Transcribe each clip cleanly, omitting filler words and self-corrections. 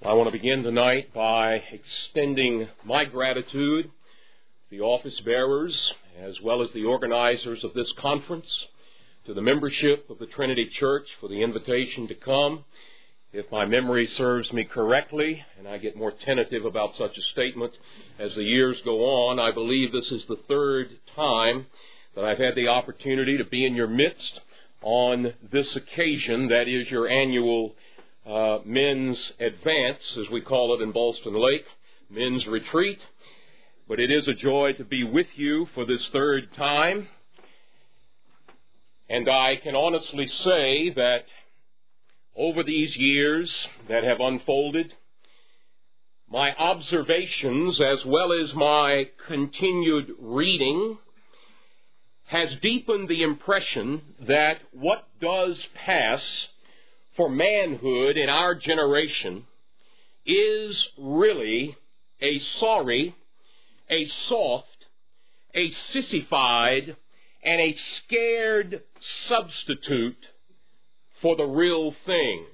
I want to begin tonight by extending my gratitude to the office bearers as well as the organizers of this conference, to the membership of the Trinity Church for the invitation to come. If my memory serves me correctly, and I get more tentative about such a statement as the years go on, I believe this is the third time that I've had the opportunity to be in your midst on this occasion, that is your annual men's advance, as we call it in Ballston Lake, men's retreat. But it is a joy to be with you for this third time. And I can honestly say that over these years that have unfolded, my observations as well as my continued reading has deepened the impression that what does pass for manhood in our generation is really a sorry, a soft, a sissified, and a scared substitute for the real thing.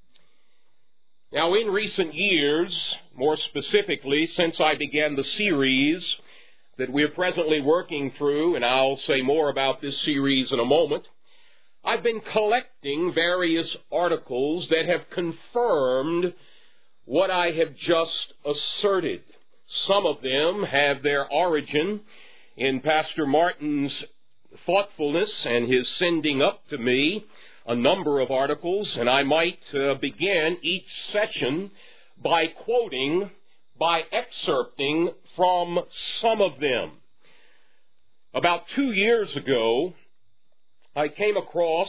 Now, in recent years, more specifically since I began the series that we're presently working through, and I'll say more about this series in a moment, I've been collecting various articles that have confirmed what I have just asserted. Some of them have their origin in Pastor Martin's thoughtfulness and his sending up to me a number of articles, and I might begin each session by quoting, by excerpting from some of them. About 2 years ago, I came across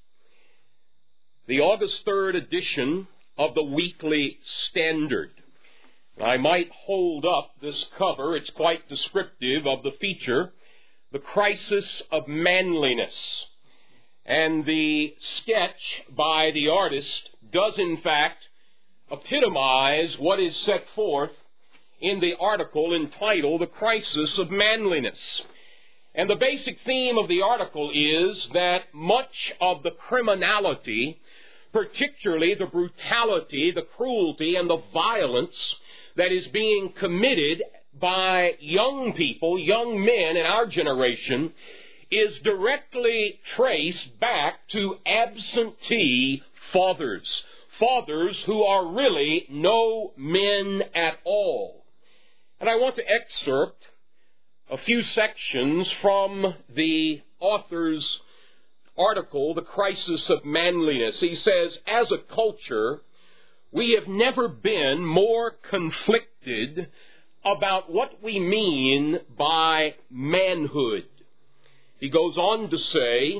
the August 3rd edition of the Weekly Standard. I might hold up this cover. It's quite descriptive of the feature, The Crisis of Manliness. And the sketch by the artist does in fact epitomize what is set forth in the article entitled The Crisis of Manliness. And the basic theme of the article is that much of the criminality, particularly the brutality, the cruelty, and the violence that is being committed by young people, young men in our generation, is directly traced back to absentee fathers. Fathers who are really no men at all. And I want to excerpt a few sections from the author's article, The Crisis of Manliness. He says, as a culture, we have never been more conflicted about what we mean by manhood. He goes on to say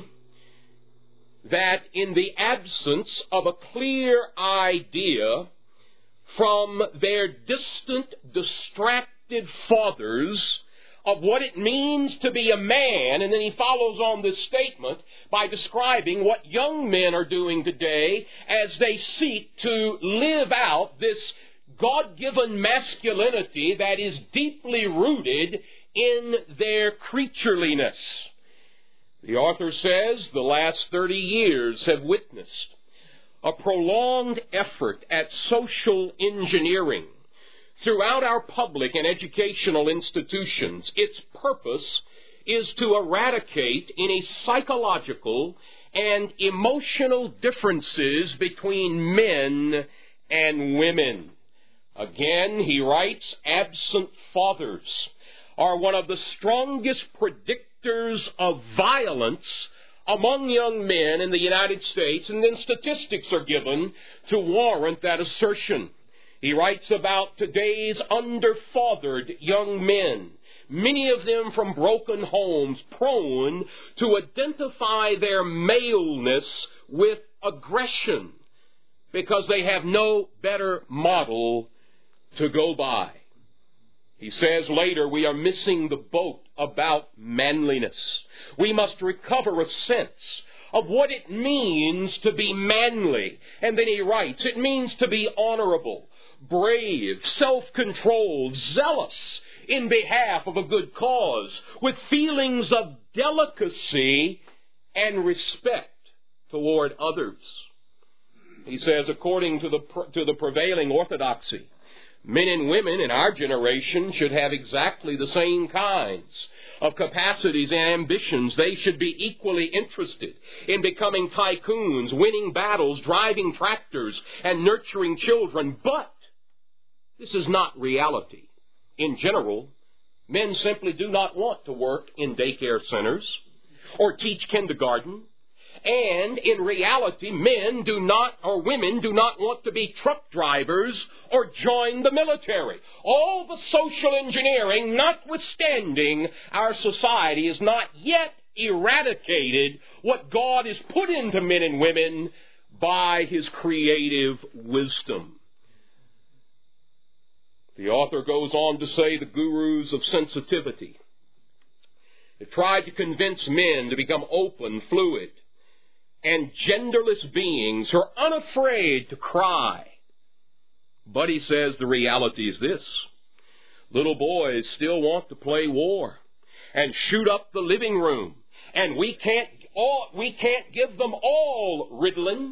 that in the absence of a clear idea from their distant, distracted fathers of what it means to be a man, and then he follows on this statement by describing what young men are doing today as they seek to live out this God-given masculinity that is deeply rooted in their creatureliness. The author says the last 30 years have witnessed a prolonged effort at social engineering throughout our public and educational institutions. Its purpose is to eradicate any psychological and emotional differences between men and women. Again, he writes, absent fathers are one of the strongest predictors of violence among young men in the United States, and then statistics are given to warrant that assertion. He writes about today's underfathered young men, many of them from broken homes, prone to identify their maleness with aggression because they have no better model to go by. He says later, we are missing the boat about manliness. We must recover a sense of what it means to be manly. And then he writes, it means to be honorable, brave, self-controlled, zealous in behalf of a good cause, with feelings of delicacy and respect toward others. He says, according to the prevailing orthodoxy, men and women in our generation should have exactly the same kinds of capacities and ambitions. They should be equally interested in becoming tycoons, winning battles, driving tractors, and nurturing children. But this is not reality. In general, men simply do not want to work in daycare centers or teach kindergarten. And in reality, men do not, or women do not want to be truck drivers or join the military. All the social engineering notwithstanding, our society has not yet eradicated what God has put into men and women by His creative wisdom. The author goes on to say the gurus of sensitivity have tried to convince men to become open, fluid, and genderless beings who are unafraid to cry. But he says the reality is this: little boys still want to play war and shoot up the living room, and we can't give them all Ritalin.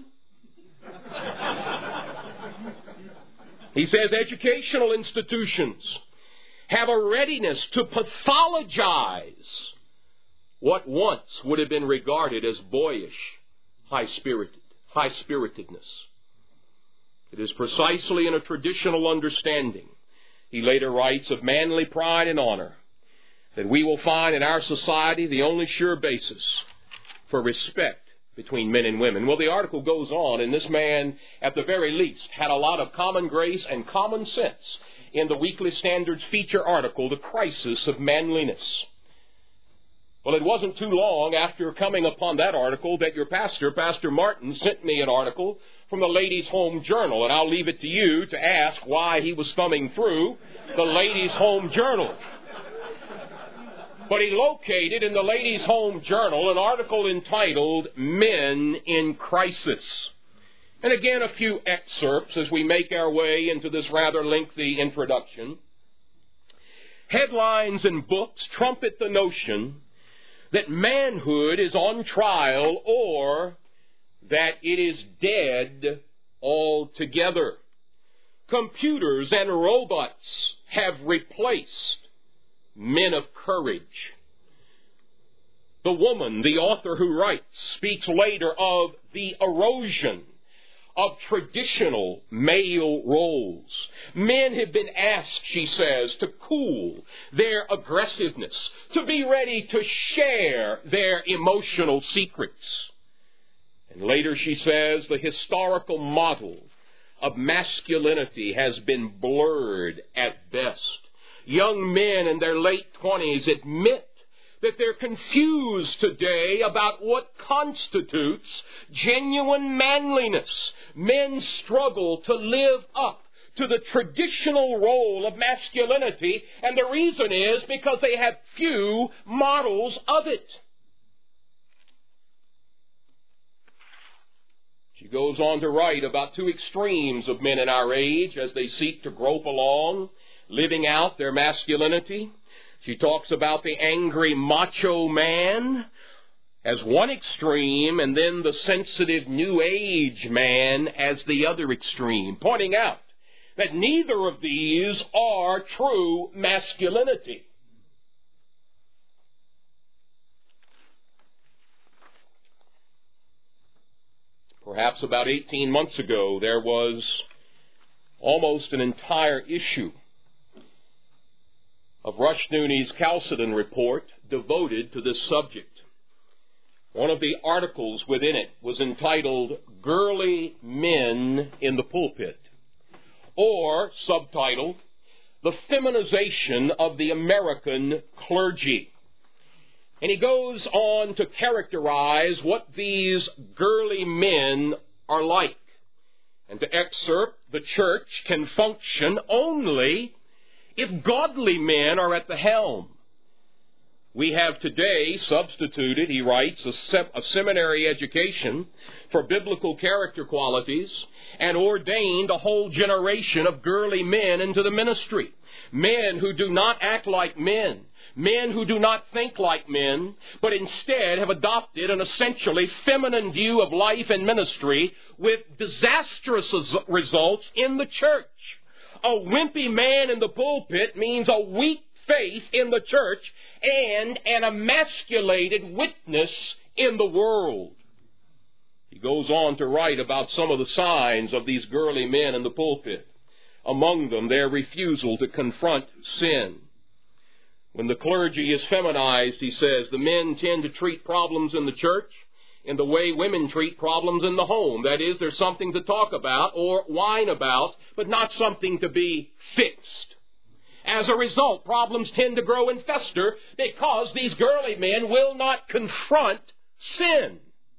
He says educational institutions have a readiness to pathologize what once would have been regarded as boyish high-spiritedness. It is precisely in a traditional understanding, he later writes, of manly pride and honor, that we will find in our society the only sure basis for respect between men and women. Well, the article goes on, and this man, at the very least, had a lot of common grace and common sense in the Weekly Standard's feature article, The Crisis of Manliness. Well, it wasn't too long after coming upon that article that your pastor, Pastor Martin, sent me an article from the Ladies' Home Journal, and I'll leave it to you to ask why he was thumbing through the Ladies' Home Journal. But he located in the Ladies' Home Journal an article entitled Men in Crisis. And again, a few excerpts as we make our way into this rather lengthy introduction. Headlines and books trumpet the notion that manhood is on trial or that it is dead altogether. Computers and robots have replaced men of courage. The woman, the author who writes, speaks later of the erosion of traditional male roles. Men have been asked, she says, to cool their aggressiveness, to be ready to share their emotional secrets. And later she says the historical model of masculinity has been blurred at best. Young men in their late 20s admit that they're confused today about what constitutes genuine manliness. Men struggle to live up to the traditional role of masculinity, and the reason is because they have few models of it. She goes on to write about two extremes of men in our age as they seek to grope along, living out their masculinity. She talks about the angry macho man as one extreme, and then the sensitive New Age man as the other extreme, pointing out that neither of these are true masculinity. Perhaps about 18 months ago, there was almost an entire issue of Rushdoony's Chalcedon report devoted to this subject. One of the articles within it was entitled, Girly Men in the Pulpit, or subtitled, The Feminization of the American Clergy. And he goes on to characterize what these girly men are like, and to excerpt the church can function only if godly men are at the helm. We have today substituted, he writes, a seminary education for biblical character qualities and ordained a whole generation of girly men into the ministry. Men who do not act like men. Men who do not think like men, but instead have adopted an essentially feminine view of life and ministry with disastrous results in the church. A wimpy man in the pulpit means a weak faith in the church and an emasculated witness in the world. He goes on to write about some of the signs of these girly men in the pulpit. Among them, their refusal to confront sin. When the clergy is feminized, he says, the men tend to treat problems in the church in the way women treat problems in the home. That is, there's something to talk about or whine about, but not something to be fixed. As a result, problems tend to grow and fester because these girly men will not confront sin.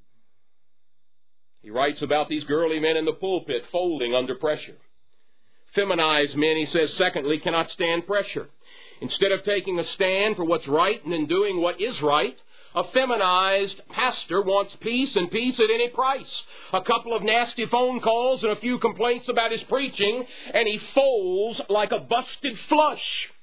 He writes about these girly men in the pulpit folding under pressure. Feminized men, he says, secondly, cannot stand pressure. Instead of taking a stand for what's right and in doing what is right, a feminized pastor wants peace and peace at any price. A couple of nasty phone calls and a few complaints about his preaching, and he folds like a busted flush.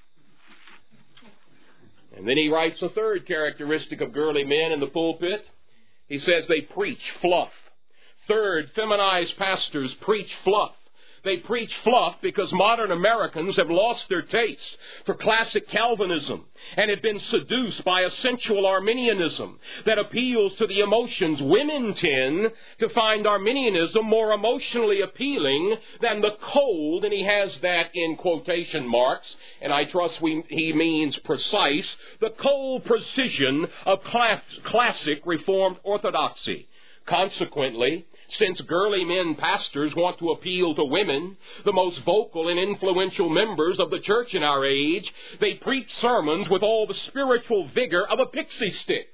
And then he writes a third characteristic of girly men in the pulpit. He says they preach fluff. Third, feminized pastors preach fluff. They preach fluff because modern Americans have lost their taste for classic Calvinism and have been seduced by a sensual Arminianism that appeals to the emotions. Women tend to find Arminianism more emotionally appealing than the cold, and he has that in quotation marks, and I trust he means precise, the cold precision of classic Reformed orthodoxy. Consequently, since girly men pastors want to appeal to women, the most vocal and influential members of the church in our age, they preach sermons with all the spiritual vigor of a pixie stick.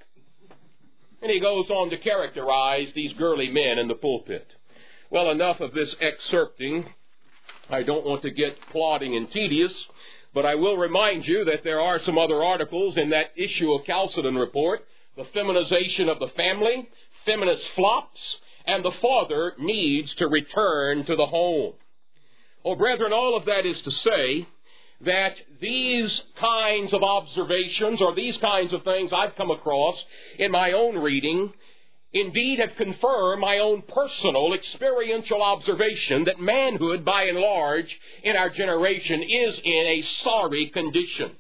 And he goes on to characterize these girly men in the pulpit. Well, enough of this excerpting. I don't want to get plodding and tedious, but I will remind you that there are some other articles in that issue of Chalcedon Report, the feminization of the family, feminist flops, and the father needs to return to the home. Oh, brethren, all of that is to say that these kinds of observations or these kinds of things I've come across in my own reading indeed have confirmed my own personal experiential observation that manhood, by and large, in our generation is in a sorry condition.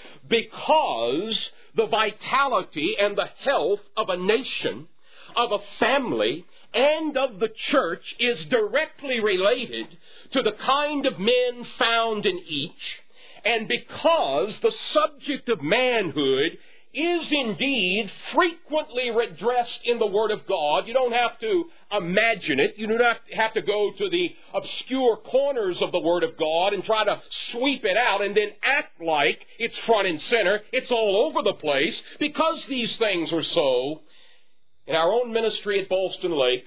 Because the vitality and the health of a nation, of a family, and of the church is directly related to the kind of men found in each, and because the subject of manhood is indeed frequently addressed in the Word of God. You don't have to imagine it. You do not have to go to the obscure corners of the Word of God and try to sweep it out and then act like it's front and center. It's all over the place. Because these things are so, in our own ministry at Ballston Lake,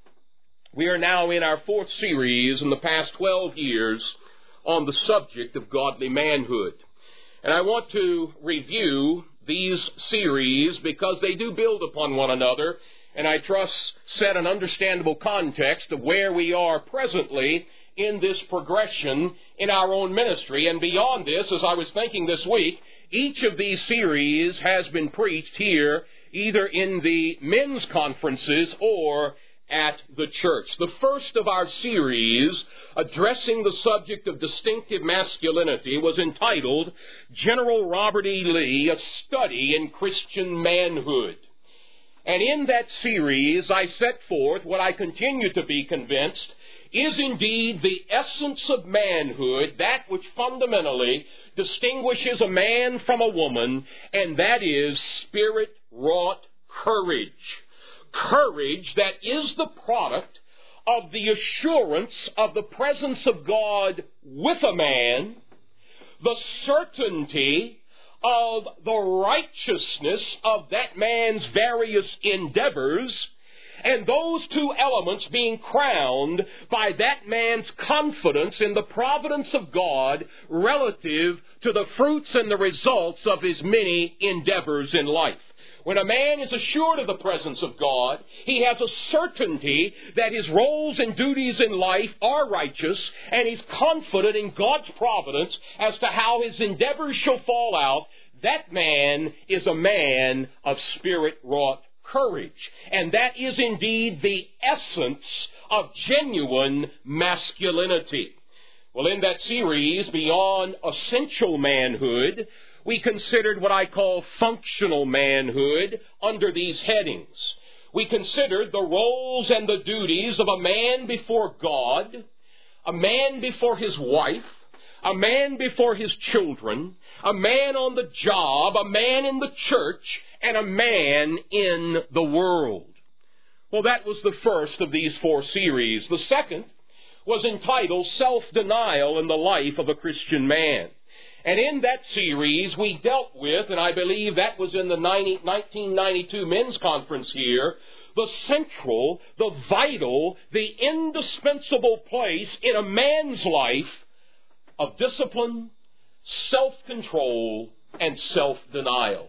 we are now in our fourth series in the past 12 years on the subject of godly manhood. And I want to review these series because they do build upon one another, and I trust set an understandable context of where we are presently in this progression in our own ministry. And beyond this, as I was thinking this week, each of these series has been preached here either in the men's conferences or at the church. The first of our series, addressing the subject of distinctive masculinity, was entitled General Robert E. Lee, A Study in Christian Manhood. And in that series, I set forth what I continue to be convinced is indeed the essence of manhood, that which fundamentally distinguishes a man from a woman, and that is spirit-wrought courage. Courage that is the product of the assurance of the presence of God with a man, the certainty of the righteousness of that man's various endeavors, and those two elements being crowned by that man's confidence in the providence of God relative to the fruits and the results of his many endeavors in life. When a man is assured of the presence of God, he has a certainty that his roles and duties in life are righteous, and he's confident in God's providence as to how his endeavors shall fall out. That man is a man of spirit-wrought courage. And that is indeed the essence of genuine masculinity. Well, in that series, Beyond Essential Manhood, we considered what I call functional manhood under these headings. We considered the roles and the duties of a man before God, a man before his wife, a man before his children, a man on the job, a man in the church, and a man in the world. Well, that was the first of these 4 series. The second was entitled Self-Denial in the Life of a Christian Man. And in that series, we dealt with, and I believe that was in the 1992 men's conference here, the central, the vital, the indispensable place in a man's life of discipline, self-control, and self-denial.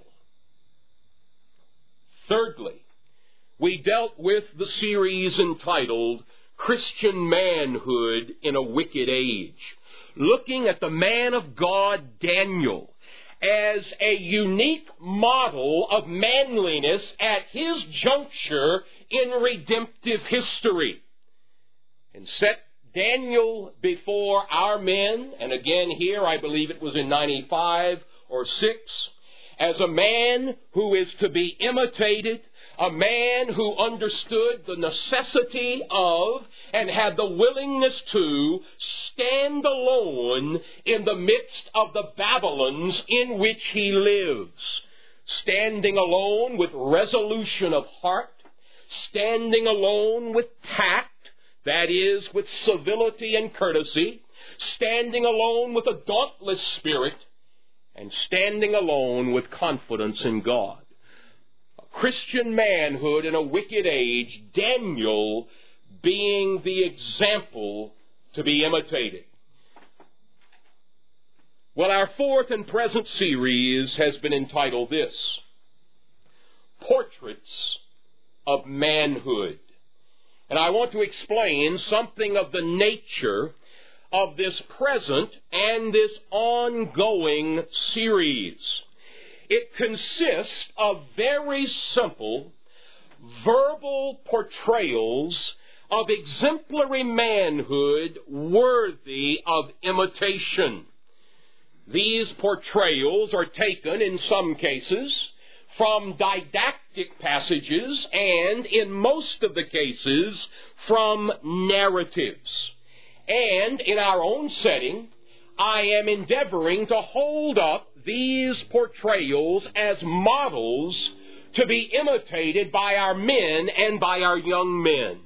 Thirdly, we dealt with the series entitled Christian Manhood in a Wicked Age, looking at the man of God, Daniel, as a unique model of manliness at his juncture in redemptive history, and set Daniel before our men, and again here I believe it was in 95 or 6, as a man who is to be imitated, a man who understood the necessity of and had the willingness to stand alone in the midst of the Babylons in which he lives. Standing alone with resolution of heart, standing alone with tact, that is, with civility and courtesy, standing alone with a dauntless spirit, and standing alone with confidence in God. Christian manhood in a wicked age, Daniel being the example to be imitated. Well, our 4th and present series has been entitled this, Portraits of Manhood. And I want to explain something of the nature of this present and this ongoing series. It consists of very simple verbal portrayals of exemplary manhood worthy of imitation. These portrayals are taken, in some cases, from didactic passages and, in most of the cases, from narratives. And in our own setting, I am endeavoring to hold up these portrayals as models to be imitated by our men and by our young men.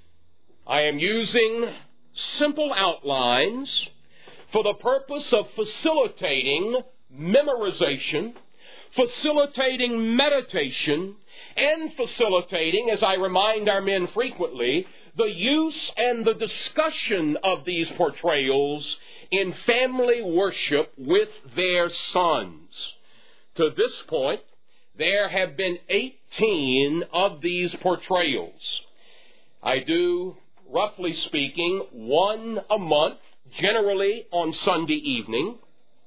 I am using simple outlines for the purpose of facilitating memorization, facilitating meditation, and facilitating, as I remind our men frequently, the use and the discussion of these portrayals in family worship with their sons. To this point, there have been 18 of these portrayals. I do, roughly speaking, 1 a month, generally on Sunday evening.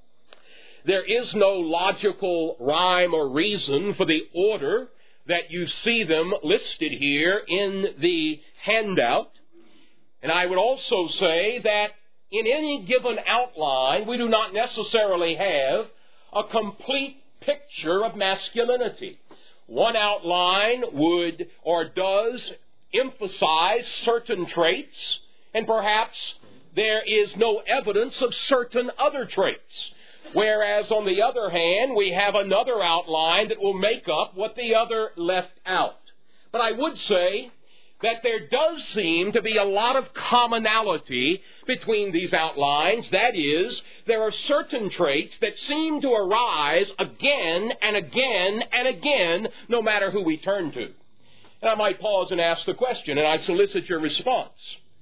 There is no logical rhyme or reason for the order that you see them listed here in the handout. And I would also say that in any given outline, we do not necessarily have a complete picture of masculinity. One outline would or does emphasize certain traits, and perhaps there is no evidence of certain other traits. Whereas, on the other hand, we have another outline that will make up what the other left out. But I would say that there does seem to be a lot of commonality between these outlines. That is, there are certain traits that seem to arise again and again and again, no matter who we turn to. And I might pause and ask the question, and I solicit your response.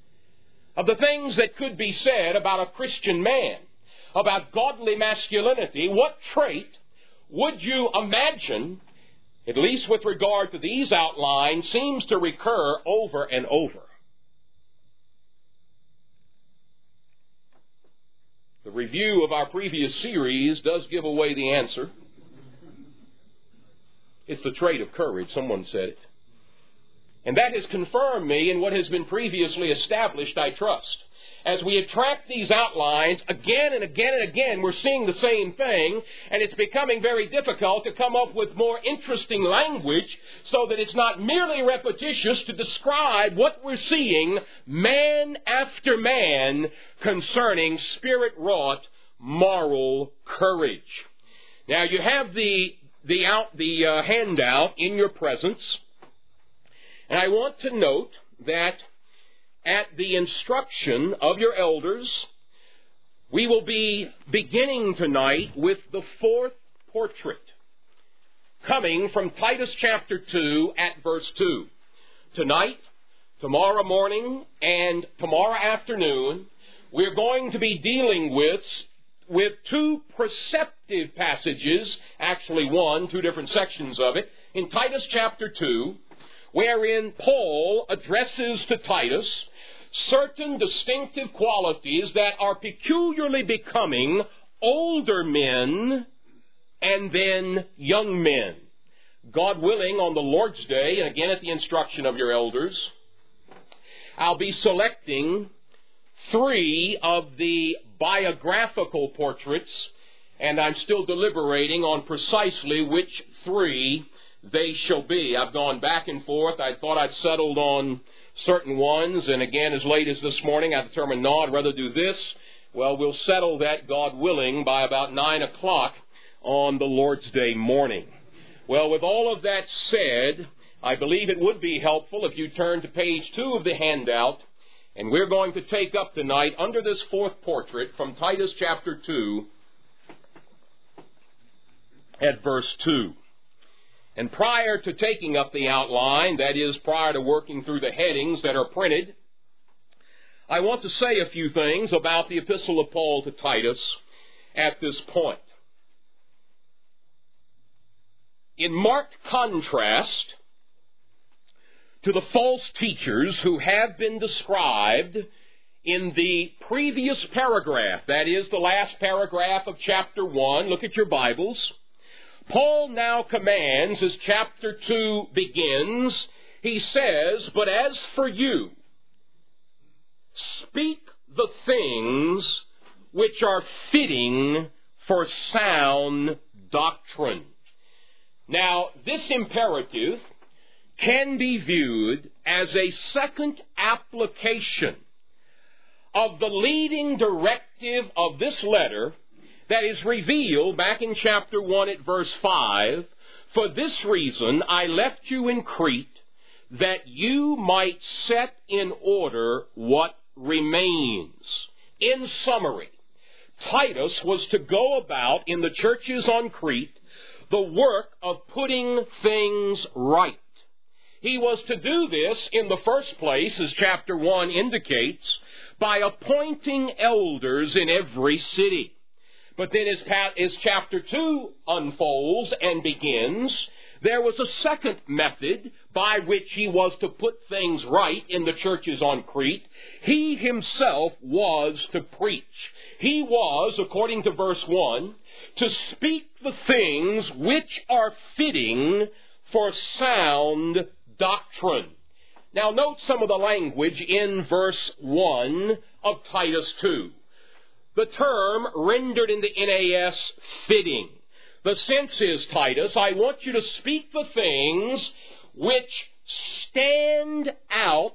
Of the things that could be said about a Christian man, about godly masculinity, what trait would you imagine, at least with regard to these outlines, seems to recur over and over? The review of our previous series does give away the answer. It's the trait of courage. Someone said it. And that has confirmed me in what has been previously established, I trust. As we track these outlines again and again and again, we're seeing the same thing, and it's becoming very difficult to come up with more interesting language so that it's not merely repetitious to describe what we're seeing man after man concerning spirit-wrought moral courage. Now, you have the handout in your presence, and I want to note that at the instruction of your elders, we will be beginning tonight with the fourth portrait, coming from Titus chapter 2 at verse 2. Tonight, tomorrow morning, and tomorrow afternoon, we're going to be dealing with two perceptive passages, actually two different sections of it, in Titus chapter 2, wherein Paul addresses to Titus certain distinctive qualities that are peculiarly becoming older men and then young men. God willing, on the Lord's Day, and again at the instruction of your elders, I'll be selecting 3 of the biographical portraits, and I'm still deliberating on precisely which 3 they shall be. I've gone back and forth. I thought I'd settled on certain ones, and again, as late as this morning, I determined, no, I'd rather do this. Well, we'll settle that, God willing, by about 9 o'clock on the Lord's Day morning. Well, with all of that said, I believe it would be helpful if you turn to page 2 of the handout, and we're going to take up tonight, under this fourth portrait, from Titus chapter 2, at verse 2. And prior to taking up the outline, that is, prior to working through the headings that are printed, I want to say a few things about the epistle of Paul to Titus at this point. In marked contrast to the false teachers who have been described in the previous paragraph, that is, the last paragraph of chapter 1, look at your Bibles, Paul now commands, as chapter 2 begins, he says, "But as for you, speak the things which are fitting for sound doctrine." Now, this imperative can be viewed as a second application of the leading directive of this letter that is revealed back in chapter 1 at verse 5. "For this reason I left you in Crete, that you might set in order what remains." In summary, Titus was to go about in the churches on Crete the work of putting things right. He was to do this in the first place, as chapter 1 indicates, by appointing elders in every city. But then as chapter 2 unfolds and begins, there was a second method by which he was to put things right in the churches on Crete. He himself was to preach. He was, according to verse 1, to speak the things which are fitting for sound doctrine. Now note some of the language in verse 1 of Titus 2. The term rendered in the NAS, fitting. The sense is, Titus, I want you to speak the things which stand out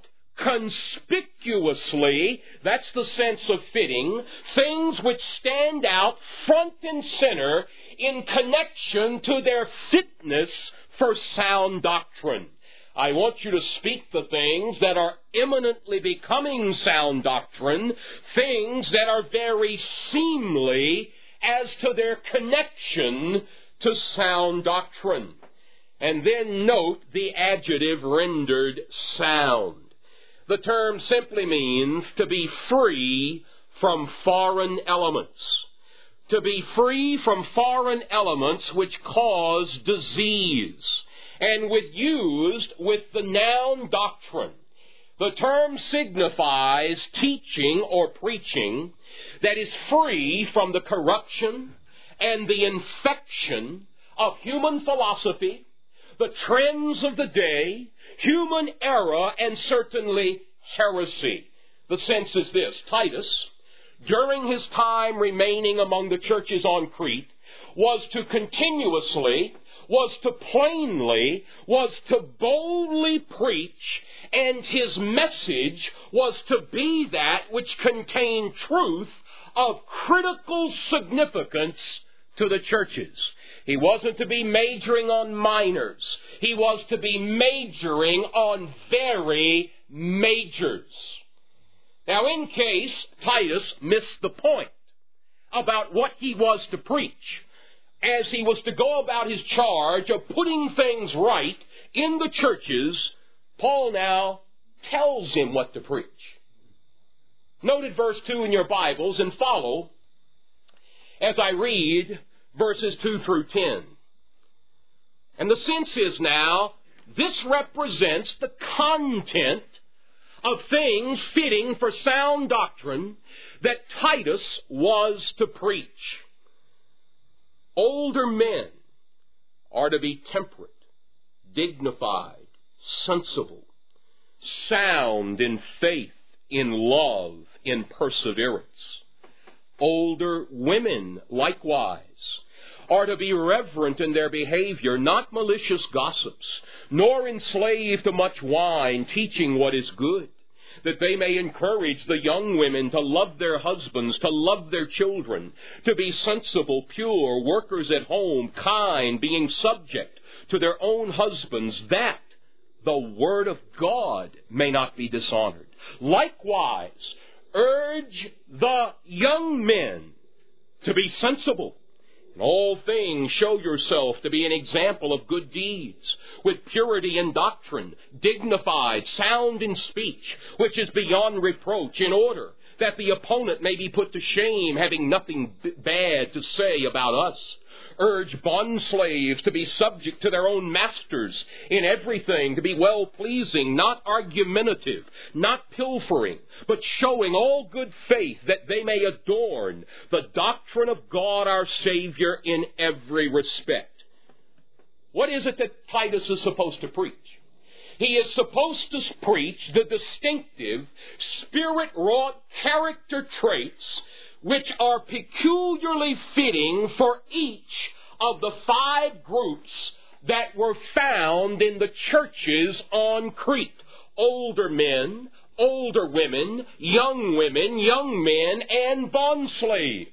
conspicuously. That's the sense of fitting. Things which stand out front and center in connection to their fitness for sound doctrine. I want you to speak the things that are eminently becoming sound doctrine, things that are very seemly as to their connection to sound doctrine. And then note the adjective rendered sound. The term simply means to be free from foreign elements. To be free from foreign elements which cause disease. And used with the noun doctrine. The term signifies teaching or preaching that is free from the corruption and the infection of human philosophy, the trends of the day, human error and certainly heresy. The sense is this: Titus, during his time remaining among the churches on Crete, was to continuously, was to plainly, was to boldly preach, and his message was to be that which contained truth of critical significance to the churches. He wasn't to be majoring on minors. He was to be majoring on very majors. Now, in case Titus missed the point about what he was to preach, as he was to go about his charge of putting things right in the churches, Paul now tells him what to preach. Note at verse 2 in your Bibles and follow as I read verses 2 through 10. And the sense is now, this represents the content of things fitting for sound doctrine that Titus was to preach. Older men are to be temperate, dignified, sensible, sound in faith, in love, in perseverance. Older women, likewise, are to be reverent in their behavior, not malicious gossips, nor enslaved to much wine, teaching what is good, that they may encourage the young women to love their husbands, to love their children, to be sensible, pure, workers at home, kind, being subject to their own husbands, that the word of God may not be dishonored. Likewise, urge the young men to be sensible. In all things show yourself to be an example of good deeds, with purity in doctrine, dignified, sound in speech, which is beyond reproach, in order that the opponent may be put to shame, having nothing bad to say about us. Urge bondslaves to be subject to their own masters in everything, to be well-pleasing, not argumentative, not pilfering, but showing all good faith, that they may adorn the doctrine of God our Savior in every respect. What is it that Titus is supposed to preach? He is supposed to preach the distinctive, spirit-wrought character traits which are peculiarly fitting for each of the 5 groups that were found in the churches on Crete. Older men, older women, young men, and bondslaves.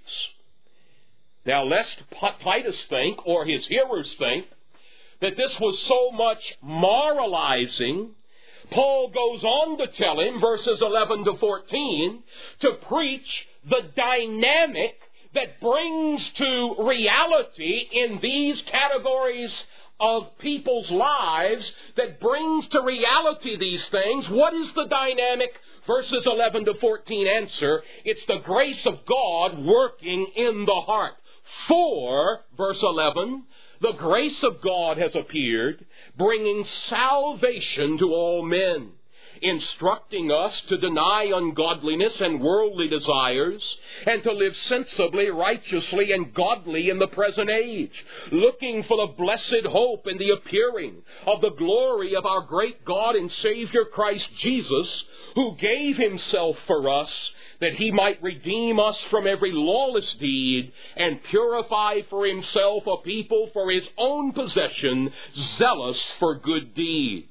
Now, lest Titus think, or his hearers think, that this was so much moralizing, Paul goes on to tell him, verses 11 to 14, to preach the dynamic that brings to reality in these categories of people's lives, that brings to reality these things. What is the dynamic? Verses 11 to 14 answer, it's the grace of God working in the heart. For, verse 11, the grace of God has appeared, bringing salvation to all men, instructing us to deny ungodliness and worldly desires, and to live sensibly, righteously, and godly in the present age, looking for the blessed hope and the appearing of the glory of our great God and Savior Christ Jesus, who gave himself for us, that he might redeem us from every lawless deed and purify for himself a people for his own possession, zealous for good deeds.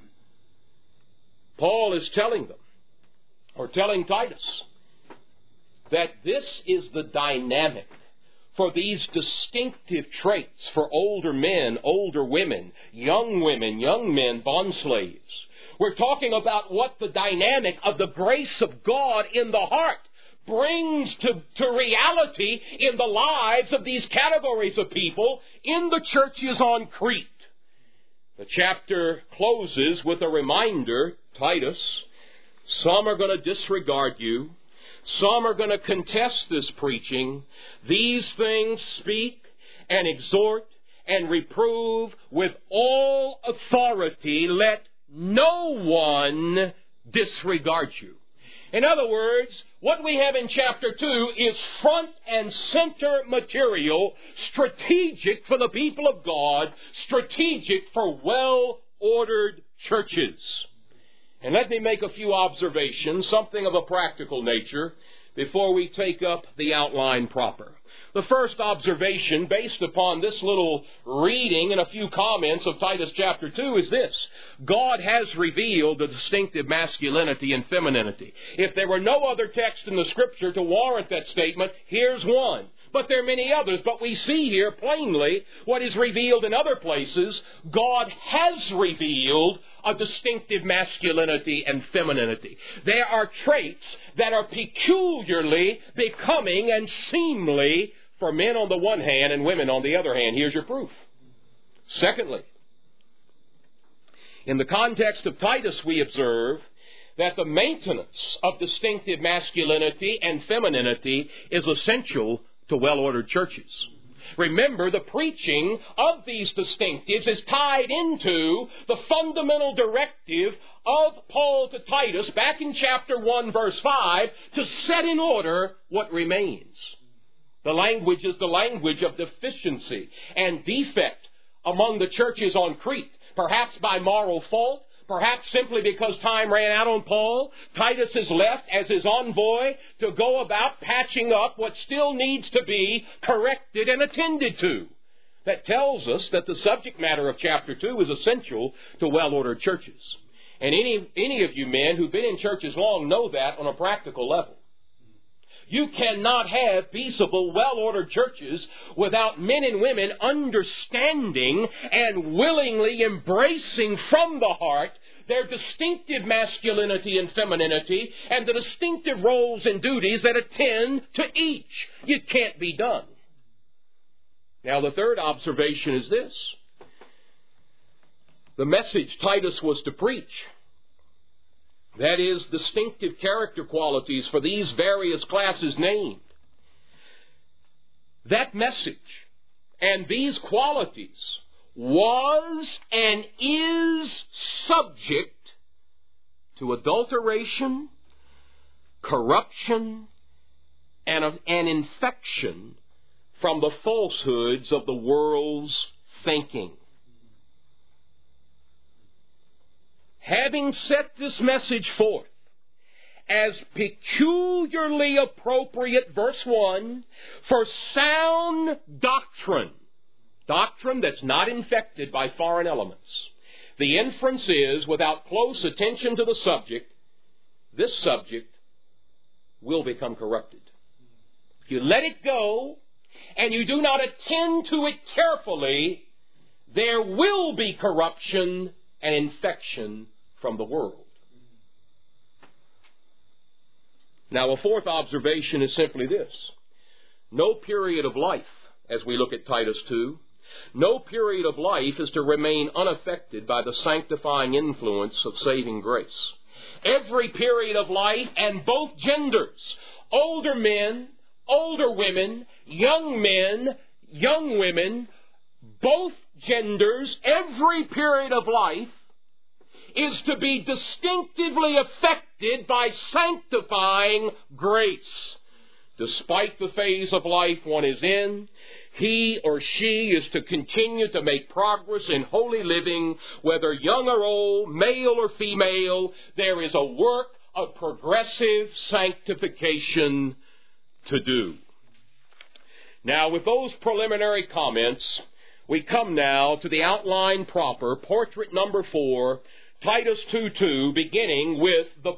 Paul is telling them, or telling Titus, that this is the dynamic for these distinctive traits for older men, older women, young men, bondslaves. We're talking about what the dynamic of the grace of God in the heart brings to reality in the lives of these categories of people in the churches on Crete. The chapter closes with a reminder, Titus, some are going to disregard you. Some are going to contest this preaching. These things speak and exhort and reprove with all authority. Let no one disregard you. In other words, what we have in chapter 2 is front and center material, strategic for the people of God, strategic for well-ordered churches. And let me make a few observations, something of a practical nature, before we take up the outline proper. The first observation, based upon this little reading and a few comments of Titus chapter 2, is this: God has revealed the distinctive masculinity and femininity. If there were no other text in the Scripture to warrant that statement, here's one. But there are many others. But we see here plainly what is revealed in other places. God has revealed a distinctive masculinity and femininity. There are traits that are peculiarly becoming and seemly for men on the one hand and women on the other hand. Here's your proof. Secondly, in the context of Titus, we observe that the maintenance of distinctive masculinity and femininity is essential to well-ordered churches. Remember, the preaching of these distinctives is tied into the fundamental directive of Paul to Titus back in chapter 1, verse 5, to set in order what remains. The language is the language of deficiency and defect among the churches on Crete, perhaps by moral fault, perhaps simply because time ran out on Paul. Titus is left as his envoy to go about patching up what still needs to be corrected and attended to. That tells us that the subject matter of chapter 2 is essential to well-ordered churches. And any of you men who've been in churches long know that on a practical level. You cannot have peaceable, well-ordered churches without men and women understanding and willingly embracing from the heart their distinctive masculinity and femininity and the distinctive roles and duties that attend to each. It can't be done. Now, the third observation is this. The message Titus was to preach, that is, distinctive character qualities for these various classes named. That message and these qualities was and is subject to adulteration, corruption, and an infection from the falsehoods of the world's thinking. Having set this message forth as peculiarly appropriate, verse 1, for sound doctrine, doctrine that's not infected by foreign elements, the inference is, without close attention to the subject, this subject will become corrupted. If you let it go and you do not attend to it carefully, there will be corruption and infection from the world. Now, a fourth observation is simply this. No period of life, as we look at Titus 2, no period of life is to remain unaffected by the sanctifying influence of saving grace. Every period of life, and both genders, older men, older women, young men, young women, both genders, every period of life is to be distinctively affected by sanctifying grace. Despite the phase of life one is in, he or she is to continue to make progress in holy living, whether young or old, male or female. There is a work of progressive sanctification to do. Now, with those preliminary comments, we come now to the outline proper, portrait number 4, Titus 2:2, beginning with the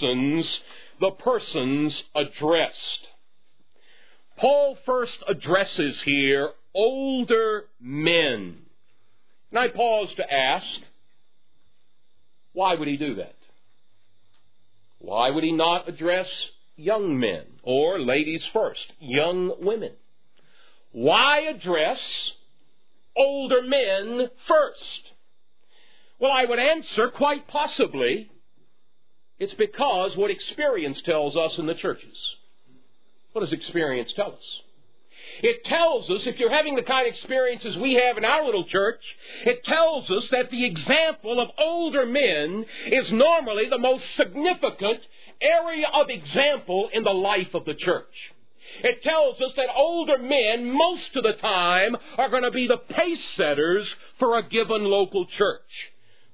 persons addressed. Paul first addresses here older men. And I pause to ask, why would he do that? Why would he not address young men, or ladies first, young women? Why address older men first? Well, I would answer, quite possibly, it's because what experience tells us in the churches. What does experience tell us? It tells us, if you're having the kind of experiences we have in our little church, it tells us that the example of older men is normally the most significant area of example in the life of the church. It tells us that older men, most of the time, are going to be the pace setters for a given local church.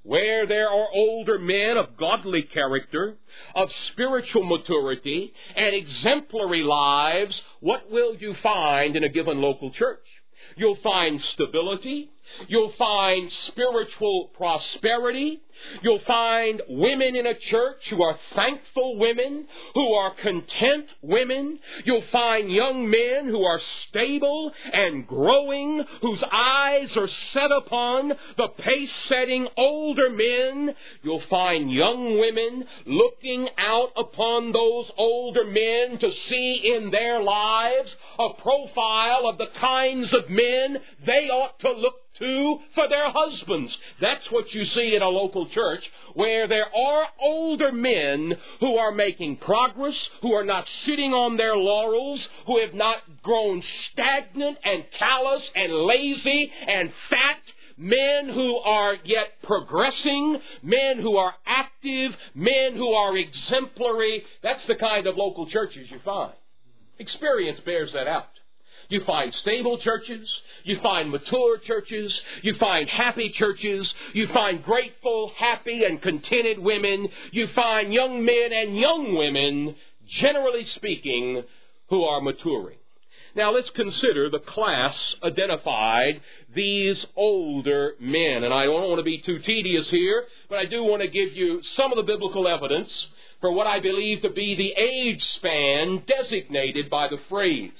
where there are older men of godly character, of spiritual maturity, and exemplary lives, what will you find in a given local church? You'll find stability. You'll find spiritual prosperity. You'll find women in a church who are thankful women, who are content women. You'll find young men who are stable and growing, whose eyes are set upon the pace-setting older men. You'll find young women looking out upon those older men to see in their lives a profile of the kinds of men they ought to look to for their husbands. That's what you see in a local church, where there are older men who are making progress, who are not sitting on their laurels, who have not grown stagnant and callous and lazy and fat, men who are yet progressing, men who are active, men who are exemplary. That's the kind of local churches you find. Experience bears that out. You find stable churches. You find mature churches. You find happy churches. You find grateful, happy, and contented women. You find young men and young women, generally speaking, who are maturing. Now let's consider the class identified, these older men. And I don't want to be too tedious here, but I do want to give you some of the biblical evidence for what I believe to be the age span designated by the phrase.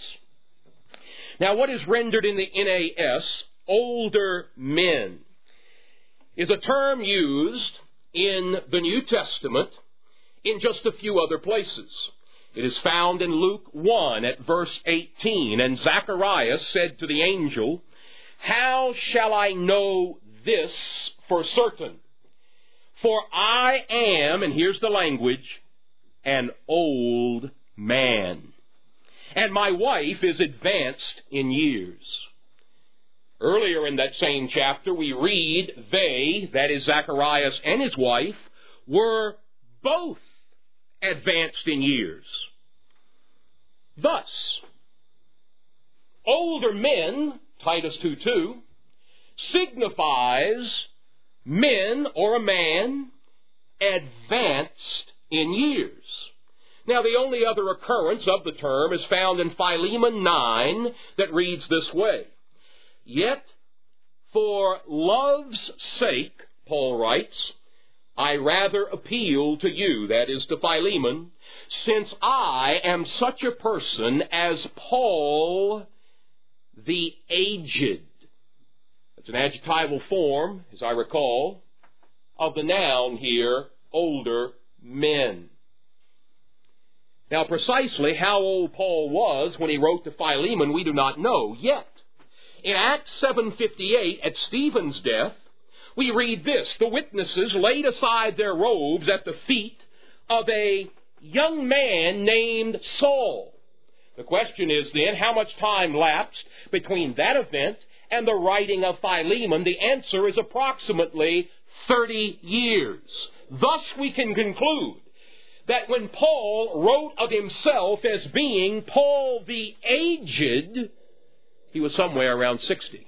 Now, what is rendered in the NAS, older men, is a term used in the New Testament in just a few other places. It is found in Luke 1 at verse 18. And Zacharias said to the angel, "How shall I know this for certain? For I am," and here's the language, "an old man. And my wife is advanced in years." Earlier in that same chapter, we read they, that is Zacharias and his wife, were both advanced in years. Thus, older men, Titus 2:2, signifies men or a man advanced in years. Now, the only other occurrence of the term is found in Philemon 9 that reads this way. "Yet, for love's sake," Paul writes, "I rather appeal to you," that is to Philemon, "since I am such a person as Paul the aged." That's an adjectival form, as I recall, of the noun here, older men. Now, precisely how old Paul was when he wrote to Philemon, we do not know yet. In Acts 7:58, at Stephen's death, we read this: "The witnesses laid aside their robes at the feet of a young man named Saul." The question is then, how much time lapsed between that event and the writing of Philemon? The answer is approximately 30 years. Thus we can conclude that when Paul wrote of himself as being Paul the aged, he was somewhere around 60.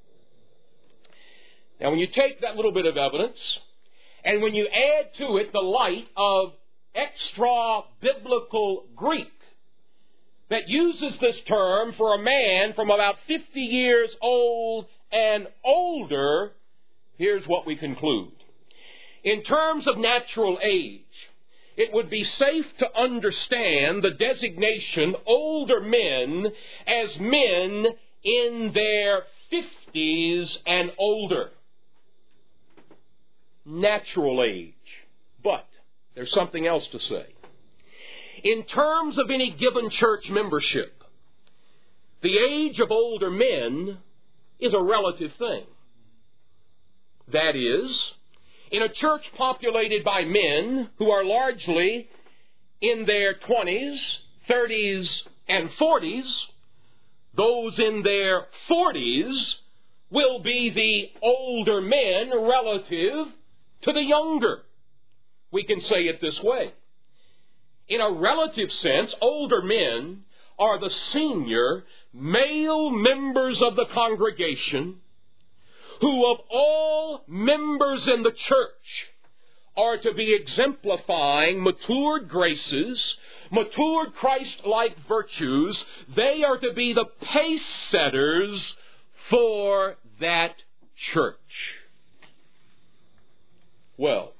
Now, when you take that little bit of evidence, and when you add to it the light of extra-biblical Greek that uses this term for a man from about 50 years old and older, here's what we conclude. In terms of natural age, it would be safe to understand the designation older men as men in their 50s and older. Natural age. But there's something else to say. In terms of any given church membership, the age of older men is a relative thing. That is, in a church populated by men who are largely in their 20s, 30s, and 40s, those in their 40s will be the older men relative to the younger. We can say it this way. In a relative sense, older men are the senior male members of the congregation who of all members in the church are to be exemplifying matured graces, matured Christ-like virtues. They are to be the pace setters for that church. Well,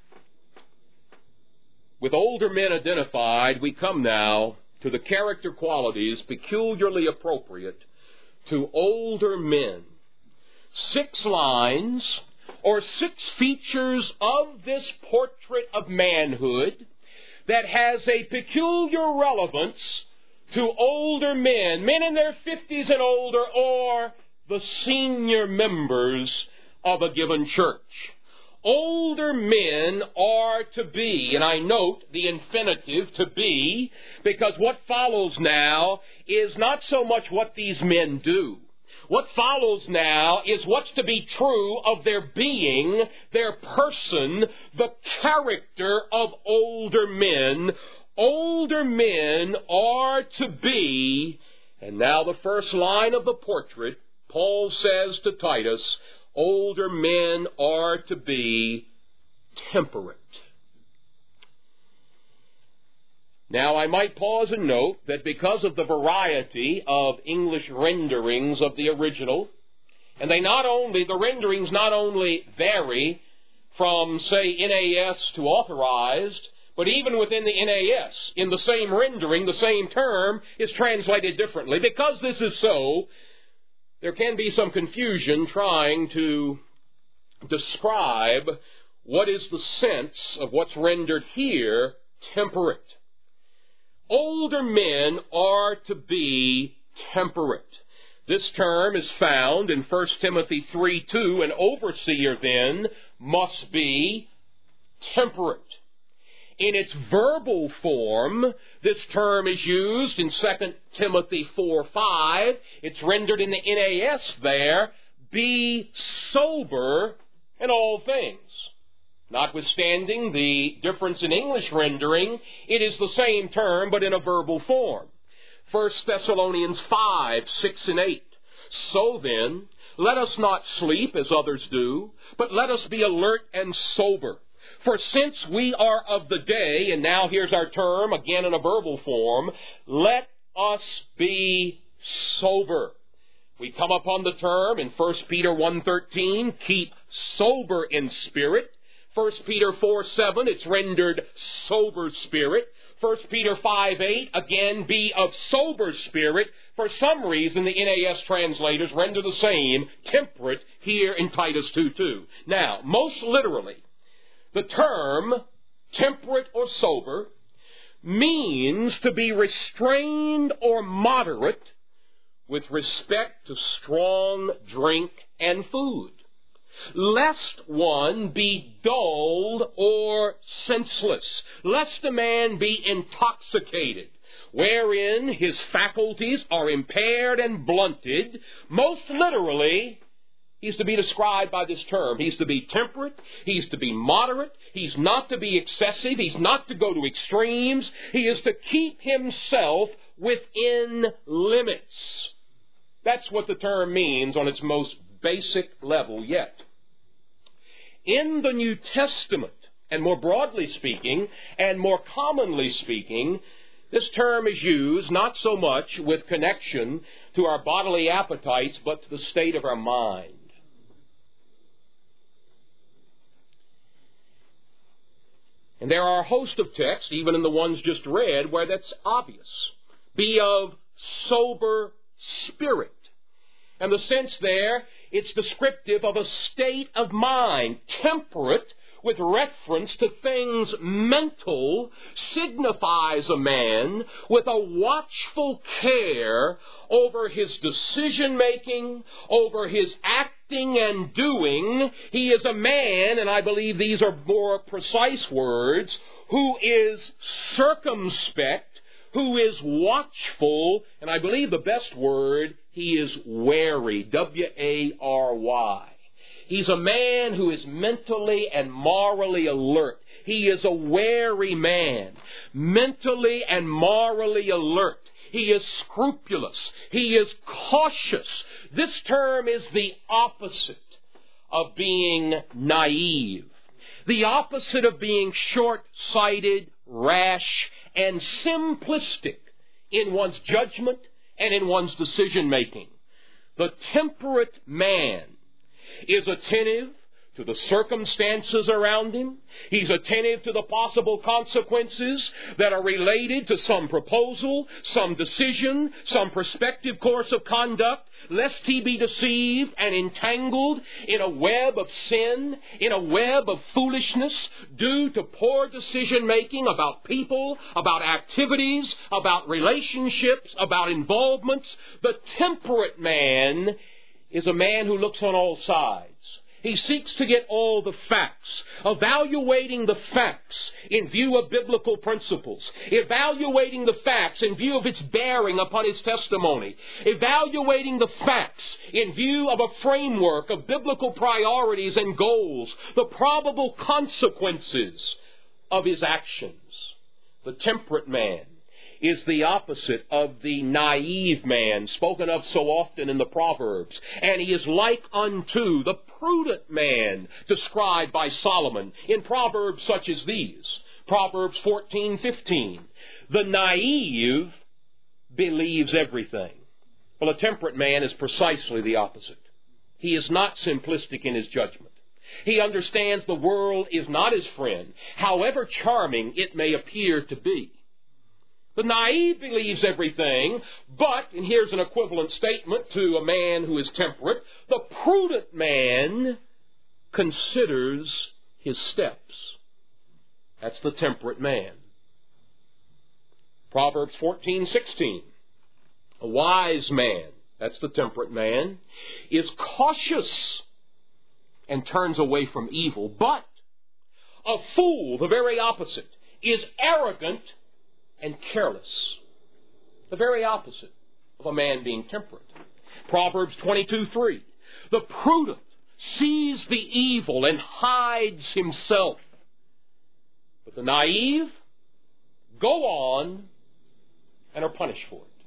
with older men identified, we come now to the character qualities peculiarly appropriate to older men. 6 lines or 6 features of this portrait of manhood that has a peculiar relevance to older men, men in their 50s and older, or the senior members of a given church. Older men are to be, and I note the infinitive to be, because what follows now is not so much what these men do. What follows now is what's to be true of their being, their person, the character of older men. Older men are to be, and now the first line of the portrait, Paul says to Titus, older men are to be temperate. Now, I might pause and note that because of the variety of English renderings of the original, and the renderings not only vary from, say, NAS to authorized, but even within the NAS, in the same rendering, the same term is translated differently. Because this is so, there can be some confusion trying to describe what is the sense of what's rendered here, temperate. Older men are to be temperate. This term is found in 1 Timothy 3:2. An overseer then must be temperate. In its verbal form, this term is used in 2 Timothy 4:5. It's rendered in the NAS there, be sober in all things. Notwithstanding the difference in English rendering, it is the same term but in a verbal form. 1 Thessalonians 5:6-8. So then, let us not sleep as others do, but let us be alert and sober. For since we are of the day, and now here's our term, again in a verbal form, let us be sober. We come upon the term in 1 Peter 1:13, keep sober in spirit. 1 Peter 4:7, it's rendered sober spirit. 1 Peter 5:8, again, be of sober spirit. For some reason, the NAS translators render the same, temperate, here in Titus 2:2. Now, most literally, the term temperate or sober means to be restrained or moderate with respect to strong drink and food, lest one be dulled or senseless, lest a man be intoxicated, wherein his faculties are impaired and blunted. Most literally, he's to be described by this term. He's to be temperate. He's to be moderate. He's not to be excessive. He's not to go to extremes. He is to keep himself within limits. That's what the term means on its most basic level yet. In the New Testament, and more broadly speaking, and more commonly speaking, this term is used not so much with connection to our bodily appetites, but to the state of our mind. And there are a host of texts, even in the ones just read, where that's obvious. Be of sober spirit. And the sense there, it's descriptive of a state of mind. Temperate, with reference to things mental, signifies a man with a watchful care over his decision-making, over his acting and doing. He is a man, and I believe these are more precise words, who is circumspect, who is watchful, and I believe the best word, he is wary, W-A-R-Y. He's a man who is mentally and morally alert. He is a wary man, mentally and morally alert. He is scrupulous. He is cautious. This term is the opposite of being naive, the opposite of being short-sighted, rash, and simplistic in one's judgment and in one's decision-making. The temperate man is attentive to the circumstances around him. He's attentive to the possible consequences that are related to some proposal, some decision, some prospective course of conduct, lest he be deceived and entangled in a web of sin, in a web of foolishness, due to poor decision-making about people, about activities, about relationships, about involvements. The temperate man is a man who looks on all sides. He seeks to get all the facts, evaluating the facts in view of biblical principles, evaluating the facts in view of its bearing upon his testimony, evaluating the facts in view of a framework of biblical priorities and goals, the probable consequences of his actions. The temperate man is the opposite of the naive man spoken of so often in the Proverbs. And he is like unto the prudent man described by Solomon in Proverbs such as these. Proverbs 14:15. The naive believes everything. Well, a temperate man is precisely the opposite. He is not simplistic in his judgment. He understands the world is not his friend, however charming it may appear to be. The naive believes everything, but, and here's an equivalent statement to a man who is temperate, the prudent man considers his steps. That's the temperate man. Proverbs 14:16. A wise man, that's the temperate man, is cautious and turns away from evil. But a fool, the very opposite, is arrogant and careless. The very opposite of a man being temperate. Proverbs 22:3. The prudent sees the evil and hides himself. But the naive go on and are punished for it.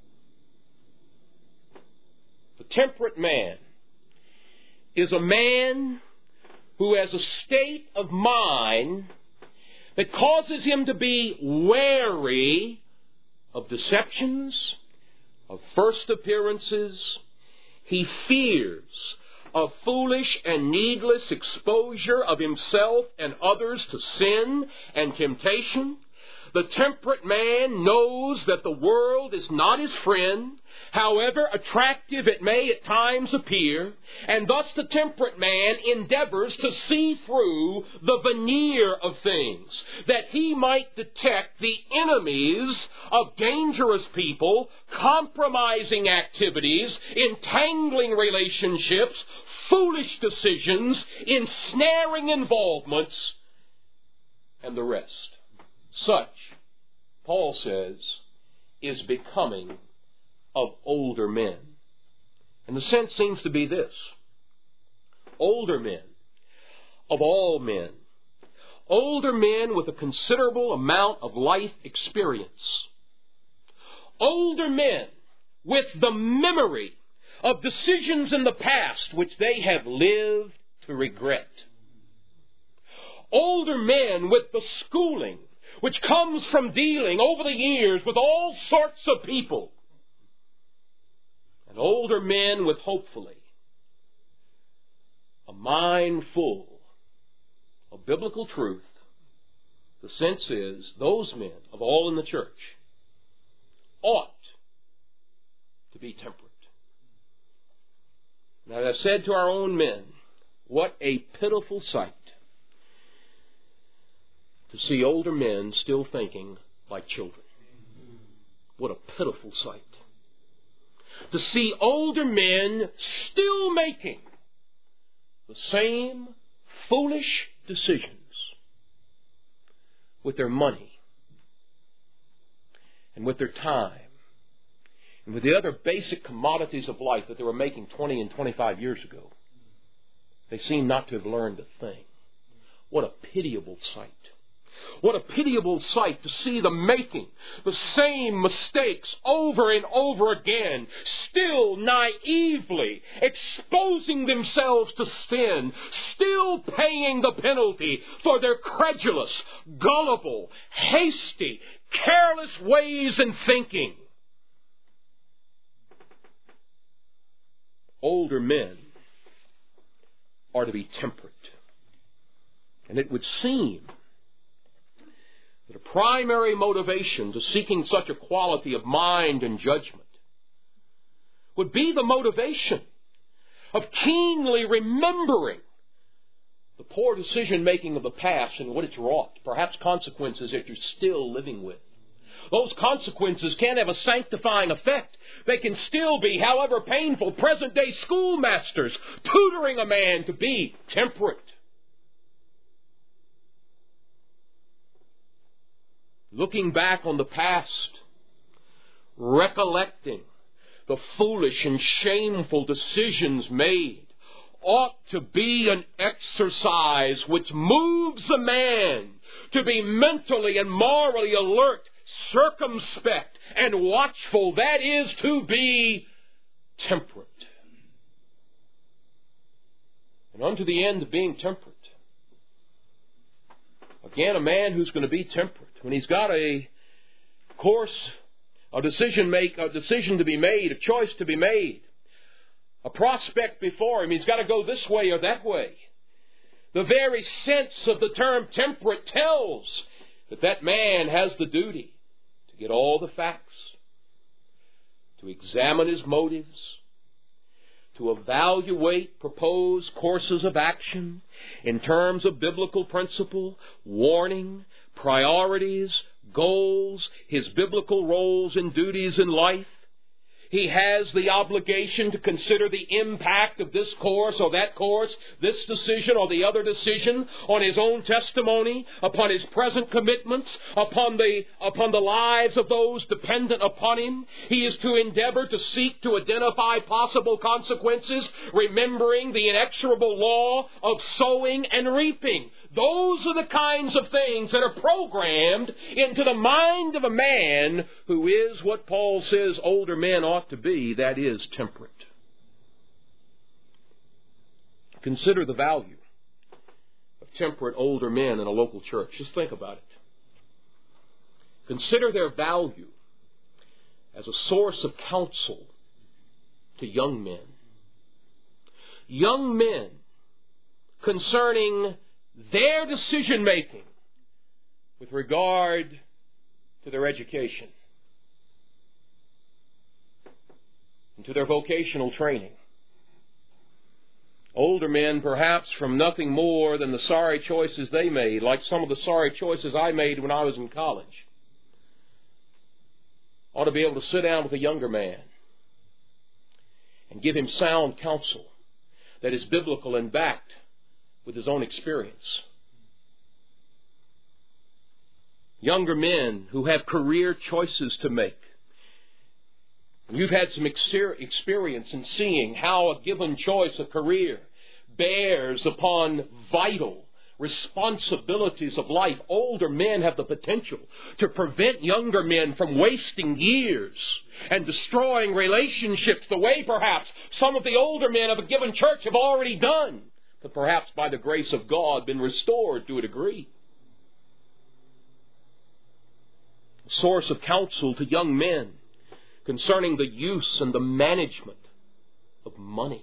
The temperate man is a man who has a state of mind that causes him to be wary of deceptions, of first appearances. He fears of foolish and needless exposure of himself and others to sin and temptation. The temperate man knows that the world is not his friend, however attractive it may at times appear, and thus the temperate man endeavors to see through the veneer of things, that he might detect the enemies of dangerous people, compromising activities, entangling relationships, foolish decisions, ensnaring involvements, and the rest. Such, Paul says, is becoming of older men. And the sense seems to be this. Older men, of all men, older men with a considerable amount of life experience, older men with the memory of decisions in the past which they have lived to regret, older men with the schooling which comes from dealing over the years with all sorts of people, and older men with, hopefully, a mind full of biblical truth. The sense is, those men, of all in the church, ought to be temperate. Now, as I've said to our own men, what a pitiful sight to see older men still thinking like children. What a pitiful sight. To see older men still making the same foolish decisions with their money and with their time and with the other basic commodities of life that they were making 20 and 25 years ago. They seem not to have learned a thing. What a pitiable sight. What a pitiable sight to see them making the same mistakes over and over again, still naively exposing themselves to sin, still paying the penalty for their credulous, gullible, hasty, careless ways and thinking. Older men are to be temperate. And it would seem that a primary motivation to seeking such a quality of mind and judgment would be the motivation of keenly remembering the poor decision-making of the past and what it's wrought, perhaps consequences that you're still living with. Those consequences can have a sanctifying effect. They can still be, however painful, present-day schoolmasters tutoring a man to be temperate. Looking back on the past, recollecting the foolish and shameful decisions made, ought to be an exercise which moves a man to be mentally and morally alert, circumspect, and watchful. That is to be temperate. And unto the end of being temperate. Again, a man who's going to be temperate, when he's got a course, a decision to be made, a choice to be made, a prospect before him, he's got to go this way or that way. The very sense of the term temperate tells that that man has the duty to get all the facts, to examine his motives, to evaluate proposed courses of action in terms of biblical principle, warning, priorities, goals, his biblical roles and duties in life. He has the obligation to consider the impact of this course or that course, this decision or the other decision on his own testimony, upon his present commitments, upon the lives of those dependent upon him. He is to endeavor to seek to identify possible consequences, remembering the inexorable law of sowing and reaping. Those are the kinds of things that are programmed into the mind of a man who is what Paul says older men ought to be, that is, temperate. Consider the value of temperate older men in a local church. Just think about it. Consider their value as a source of counsel to young men. Young men concerning their decision-making with regard to their education and to their vocational training. Older men, perhaps from nothing more than the sorry choices they made, like some of the sorry choices I made when I was in college, ought to be able to sit down with a younger man and give him sound counsel that is biblical and backed with his own experience. Younger men who have career choices to make. You've had some experience in seeing how a given choice of career bears upon vital responsibilities of life. Older men have the potential to prevent younger men from wasting years and destroying relationships the way perhaps some of the older men of a given church have already done, but perhaps by the grace of God been restored to a degree. A source of counsel to young men concerning the use and the management of money.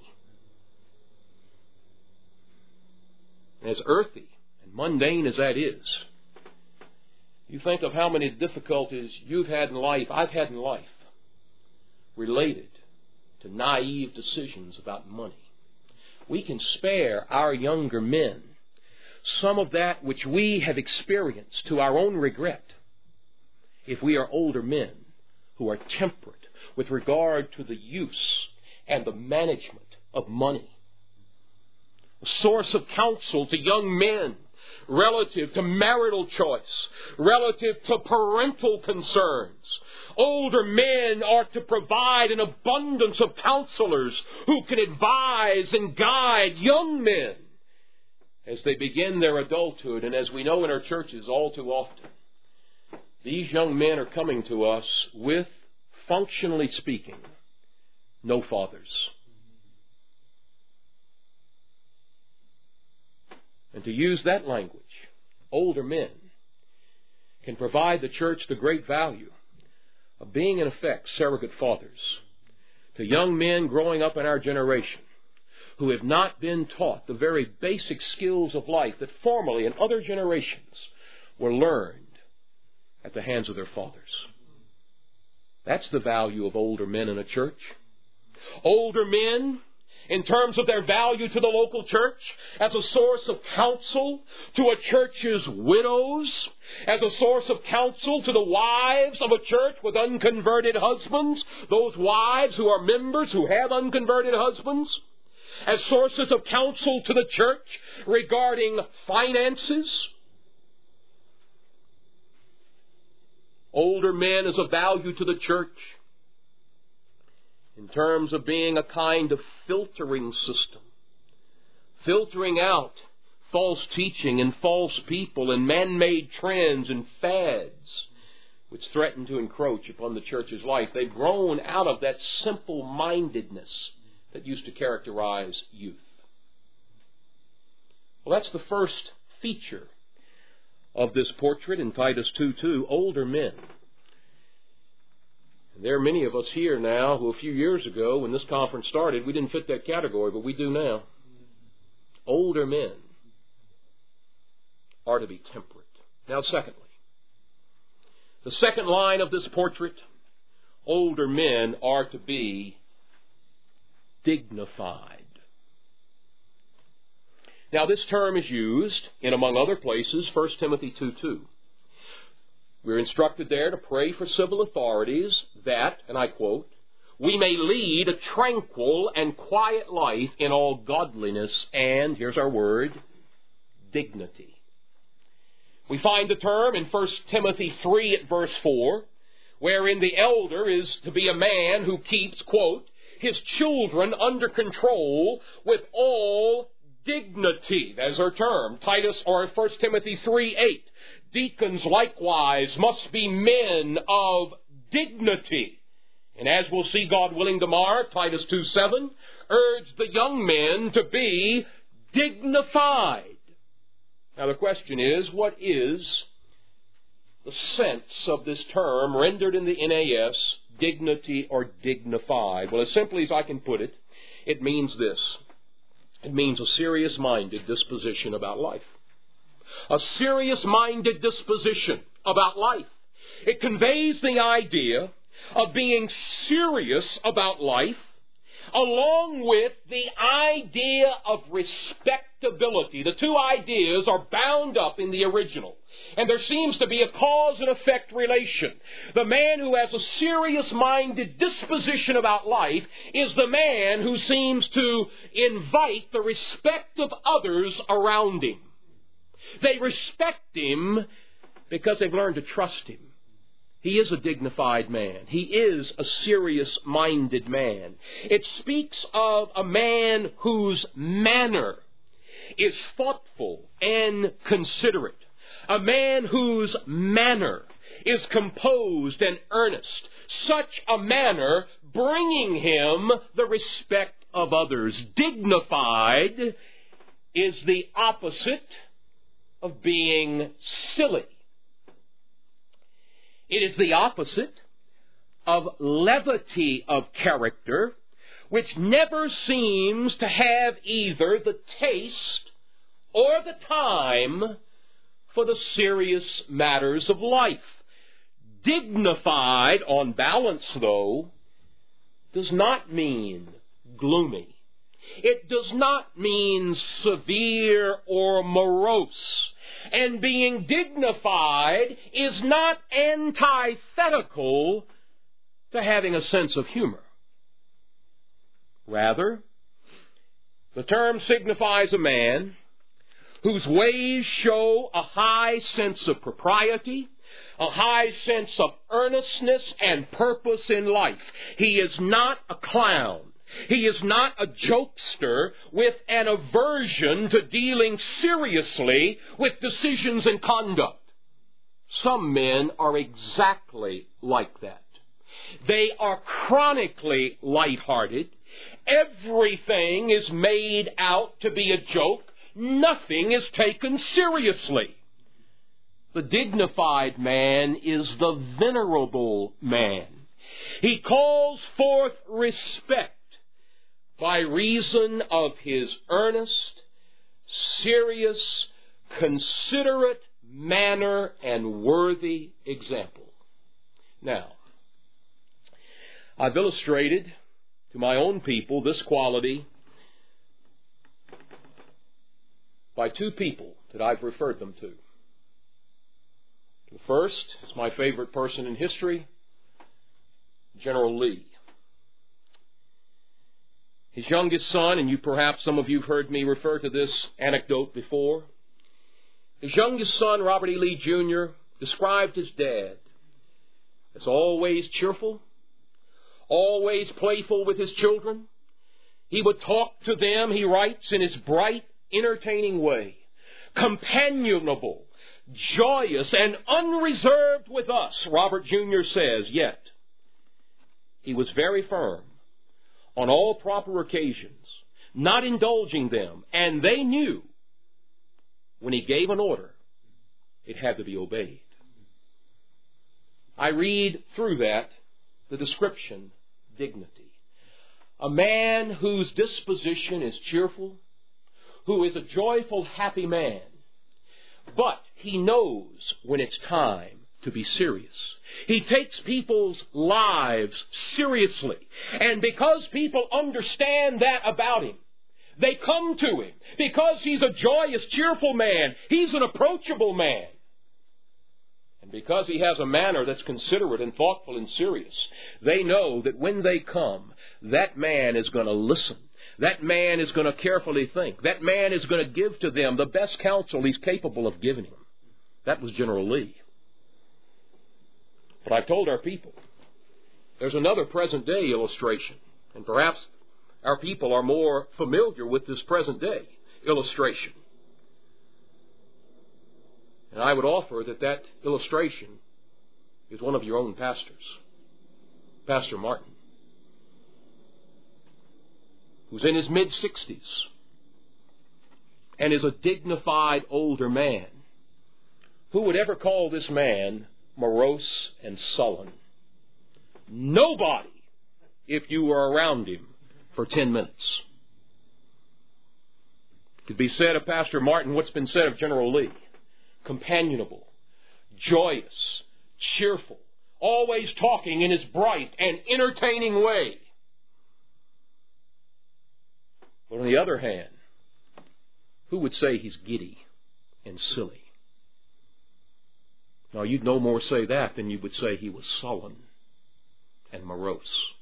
As earthy and mundane as that is, you think of how many difficulties you've had in life, I've had in life, related to naive decisions about money. We can spare our younger men some of that which we have experienced to our own regret if we are older men who are temperate with regard to the use and the management of money. A source of counsel to young men relative to marital choice, relative to parental concerns. Older men are to provide an abundance of counselors who can advise and guide young men as they begin their adulthood. And as we know in our churches all too often, these young men are coming to us with, functionally speaking, no fathers. And to use that language, older men can provide the church the great value of being, in effect, surrogate fathers to young men growing up in our generation who have not been taught the very basic skills of life that formerly in other generations were learned at the hands of their fathers. That's the value of older men in a church. Older men, in terms of their value to the local church, as a source of counsel to a church's widows, as a source of counsel to the wives of a church with unconverted husbands, those wives who are members who have unconverted husbands, as sources of counsel to the church regarding finances. Older men is of value to the church in terms of being a kind of filtering system, filtering out false teaching and false people and man-made trends and fads which threaten to encroach upon the church's life. They've grown out of that simple-mindedness that used to characterize youth. Well, that's the first feature of this portrait in Titus 2:2, older men. And there are many of us here now who a few years ago, when this conference started, we didn't fit that category, but we do now. Older men are to be temperate. Now, secondly, the second line of this portrait, older men are to be dignified. Now, this term is used in, among other places, 1 Timothy 2:2. We're instructed there to pray for civil authorities that, and I quote, we may lead a tranquil and quiet life in all godliness and, here's our word, dignity. We find the term in 1 Timothy 3 at verse 4, wherein the elder is to be a man who keeps, quote, his children under control with all dignity. That's our term. Titus, or 1 Timothy 3:8. Deacons likewise must be men of dignity. And as we'll see, God willing, tomorrow, Titus 2:7, urge the young men to be dignified. Now the question is, what is the sense of this term rendered in the NAS, dignity or dignified? Well, as simply as I can put it, it means this. It means a serious-minded disposition about life. A serious-minded disposition about life. It conveys the idea of being serious about life, along with the idea of respectability. The two ideas are bound up in the original, and there seems to be a cause and effect relation. The man who has a serious-minded disposition about life is the man who seems to invite the respect of others around him. They respect him because they've learned to trust him. He is a dignified man. He is a serious-minded man. It speaks of a man whose manner is thoughtful and considerate. A man whose manner is composed and earnest. Such a manner bringing him the respect of others. Dignified is the opposite of being silly. It is the opposite of levity of character, which never seems to have either the taste or the time for the serious matters of life. Dignified, on balance, though, does not mean gloomy. It does not mean severe or morose. And being dignified is not antithetical to having a sense of humor. Rather, the term signifies a man whose ways show a high sense of propriety, a high sense of earnestness and purpose in life. He is not a clown. He is not a jokester with an aversion to dealing seriously with decisions and conduct. Some men are exactly like that. They are chronically lighthearted. Everything is made out to be a joke. Nothing is taken seriously. The dignified man is the venerable man. He calls forth respect by reason of his earnest, serious, considerate manner and worthy example. Now, I've illustrated to my own people this quality by two people that I've referred them to. The first is my favorite person in history, General Lee. His youngest son, and perhaps some of you have heard me refer to this anecdote before. His youngest son, Robert E. Lee, Jr., described his dad as always cheerful, always playful with his children. He would talk to them, he writes, in his bright, entertaining way, companionable, joyous, and unreserved with us, Robert Jr. says, yet he was very firm on all proper occasions, not indulging them, and they knew when he gave an order, it had to be obeyed. I read through that the description, dignity. A man whose disposition is cheerful, who is a joyful, happy man, but he knows when it's time to be serious. He takes people's lives seriously. And because people understand that about him, they come to him. Because he's a joyous, cheerful man, he's an approachable man. And because he has a manner that's considerate and thoughtful and serious, they know that when they come, that man is going to listen. That man is going to carefully think. That man is going to give to them the best counsel he's capable of giving them. That was General Lee. But I've told our people, there's another present-day illustration, and perhaps our people are more familiar with this present-day illustration. And I would offer that illustration is one of your own pastors, Pastor Martin, who's in his mid-60s and is a dignified older man. Who would ever call this man morose and sullen? Nobody, if you were around him for 10 minutes. It could be said of Pastor Martin what's been said of General Lee. Companionable, joyous, cheerful, always talking in his bright and entertaining way. But on the other hand, who would say he's giddy and silly? Now, you'd no more say that than you would say he was sullen and morose.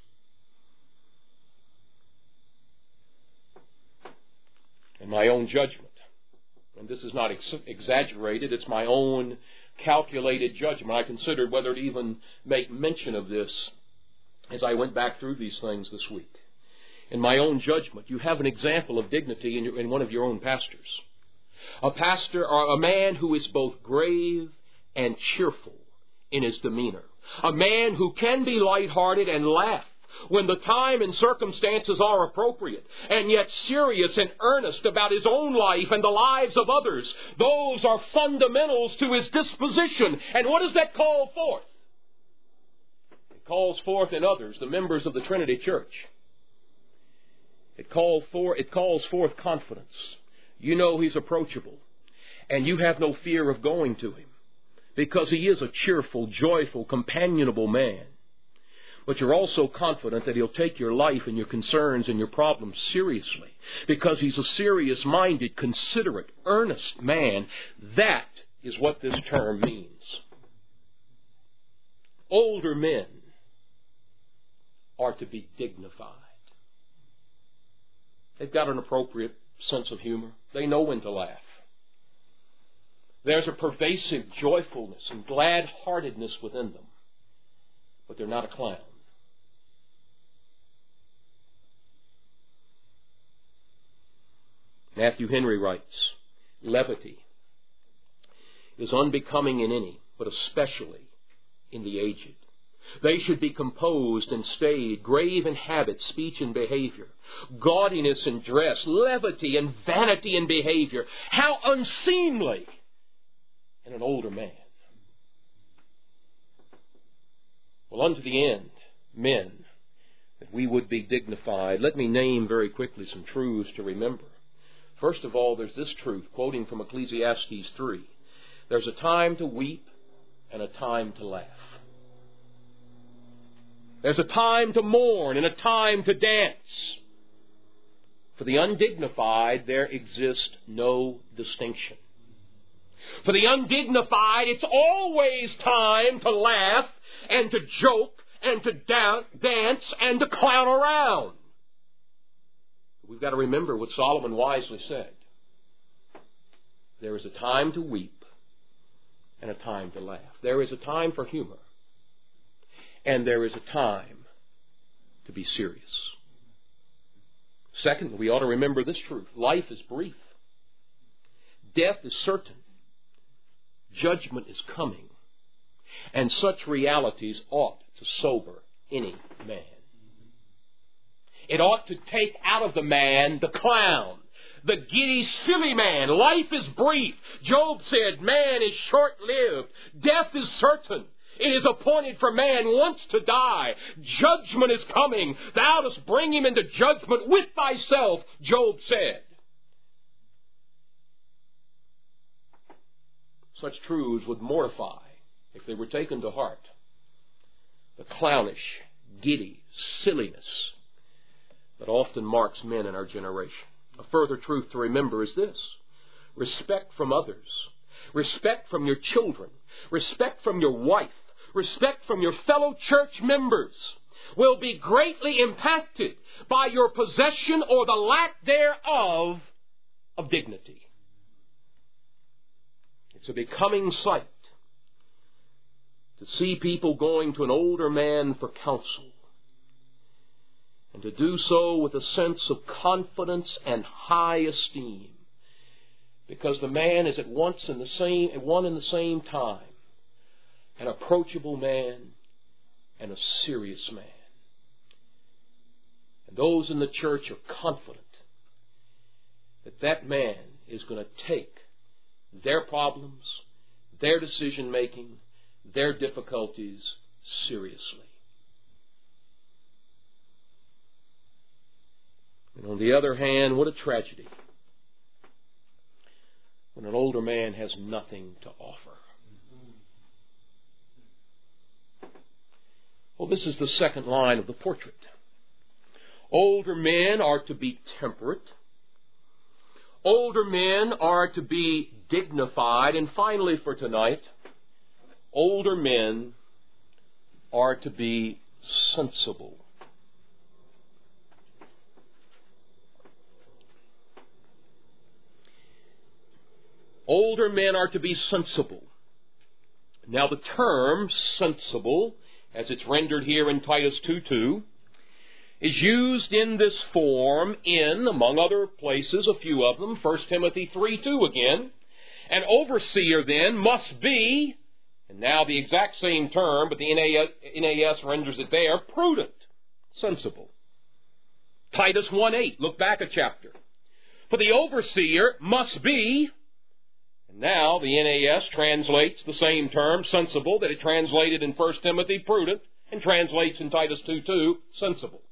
In my own judgment, and this is not exaggerated, it's my own calculated judgment. I considered whether to even make mention of this as I went back through these things this week. In my own judgment, you have an example of dignity in one of your own pastors. A pastor, or a man who is both grave and cheerful in his demeanor. A man who can be lighthearted and laugh when the time and circumstances are appropriate, and yet serious and earnest about his own life and the lives of others. Those are fundamentals to his disposition. And what does that call forth? It calls forth in others, the members of the Trinity Church. It calls forth confidence. You know he's approachable, and you have no fear of going to him, because he is a cheerful, joyful, companionable man. But you're also confident that he'll take your life and your concerns and your problems seriously, because he's a serious-minded, considerate, earnest man. That is what this term means. Older men are to be dignified. They've got an appropriate sense of humor. They know when to laugh. There's a pervasive joyfulness and glad-heartedness within them, but they're not a clown. Matthew Henry writes, levity is unbecoming in any, but especially in the aged. They should be composed and staid, grave in habit, speech, and behavior, gaudiness in dress, levity and vanity in behavior. How unseemly in an older man. Well, unto the end, men, that we would be dignified. Let me name very quickly some truths to remember. First of all, there's this truth, quoting from Ecclesiastes 3. There's a time to weep and a time to laugh. There's a time to mourn and a time to dance. For the undignified, there exists no distinction. For the undignified, it's always time to laugh and to joke and to dance and to clown around. We've got to remember what Solomon wisely said. There is a time to weep and a time to laugh. There is a time for humor. And there is a time to be serious. Second, we ought to remember this truth. Life is brief. Death is certain. Judgment is coming. And such realities ought to sober any man. It ought to take out of the man the clown, the giddy, silly man. Life is brief. Job said, man is short-lived. Death is certain. It is appointed for man once to die. Judgment is coming. Thou dost bring him into judgment with thyself, Job said. Such truths would mortify, if they were taken to heart, the clownish, giddy silliness that often marks men in our generation. A further truth to remember is this: respect from others, respect from your children, respect from your wife, respect from your fellow church members will be greatly impacted by your possession or the lack thereof of dignity. It's a becoming sight to see people going to an older man for counsel, and to do so with a sense of confidence and high esteem, because the man is at one and the same time an approachable man and a serious man. And those in the church are confident that that man is going to take their problems, their decision-making, their difficulties seriously. And on the other hand, what a tragedy when an older man has nothing to offer. Well, this is the second line of the portrait. Older men are to be temperate. Older men are to be dignified. And finally for tonight, older men are to be sensible. Older men are to be sensible. Now the term sensible, as it's rendered here in Titus 2:2, is used in this form in, among other places, a few of them, 1 Timothy 3:2 again. An overseer then must be, and now the exact same term, but the NAS renders it there, prudent, sensible. Titus 1:8, look back a chapter. For the overseer must be, and now the NAS translates the same term, sensible, that it translated in 1 Timothy, prudent, and translates in Titus 2:2, sensible.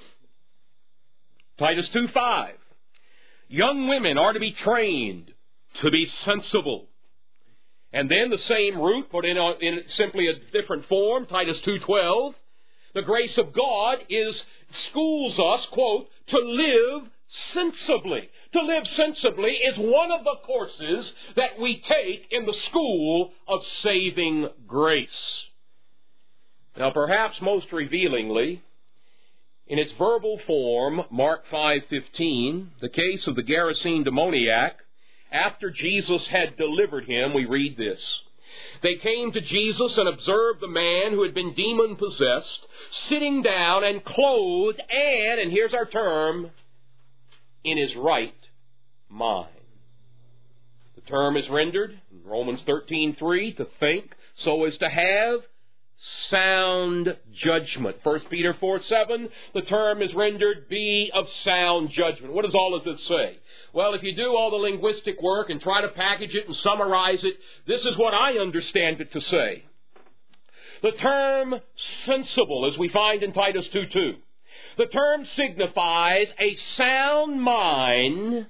Titus 2:5, young women are to be trained to be sensible. And then the same root, but in simply a different form, Titus 2:12, the grace of God schools us, quote, to live sensibly. To live sensibly is one of the courses that we take in the school of saving grace. Now, perhaps most revealingly, in its verbal form, Mark 5:15, the case of the Gerasene demoniac, after Jesus had delivered him, we read this. They came to Jesus and observed the man who had been demon-possessed, sitting down and clothed and here's our term, in his right mind. The term is rendered in Romans 13:3, to think so as to have sound judgment. 1 Peter 4:7, the term is rendered, be of sound judgment. What does all of this say? Well, if you do all the linguistic work and try to package it and summarize it, this is what I understand it to say. The term sensible, as we find in Titus 2:2, the term signifies a sound mind,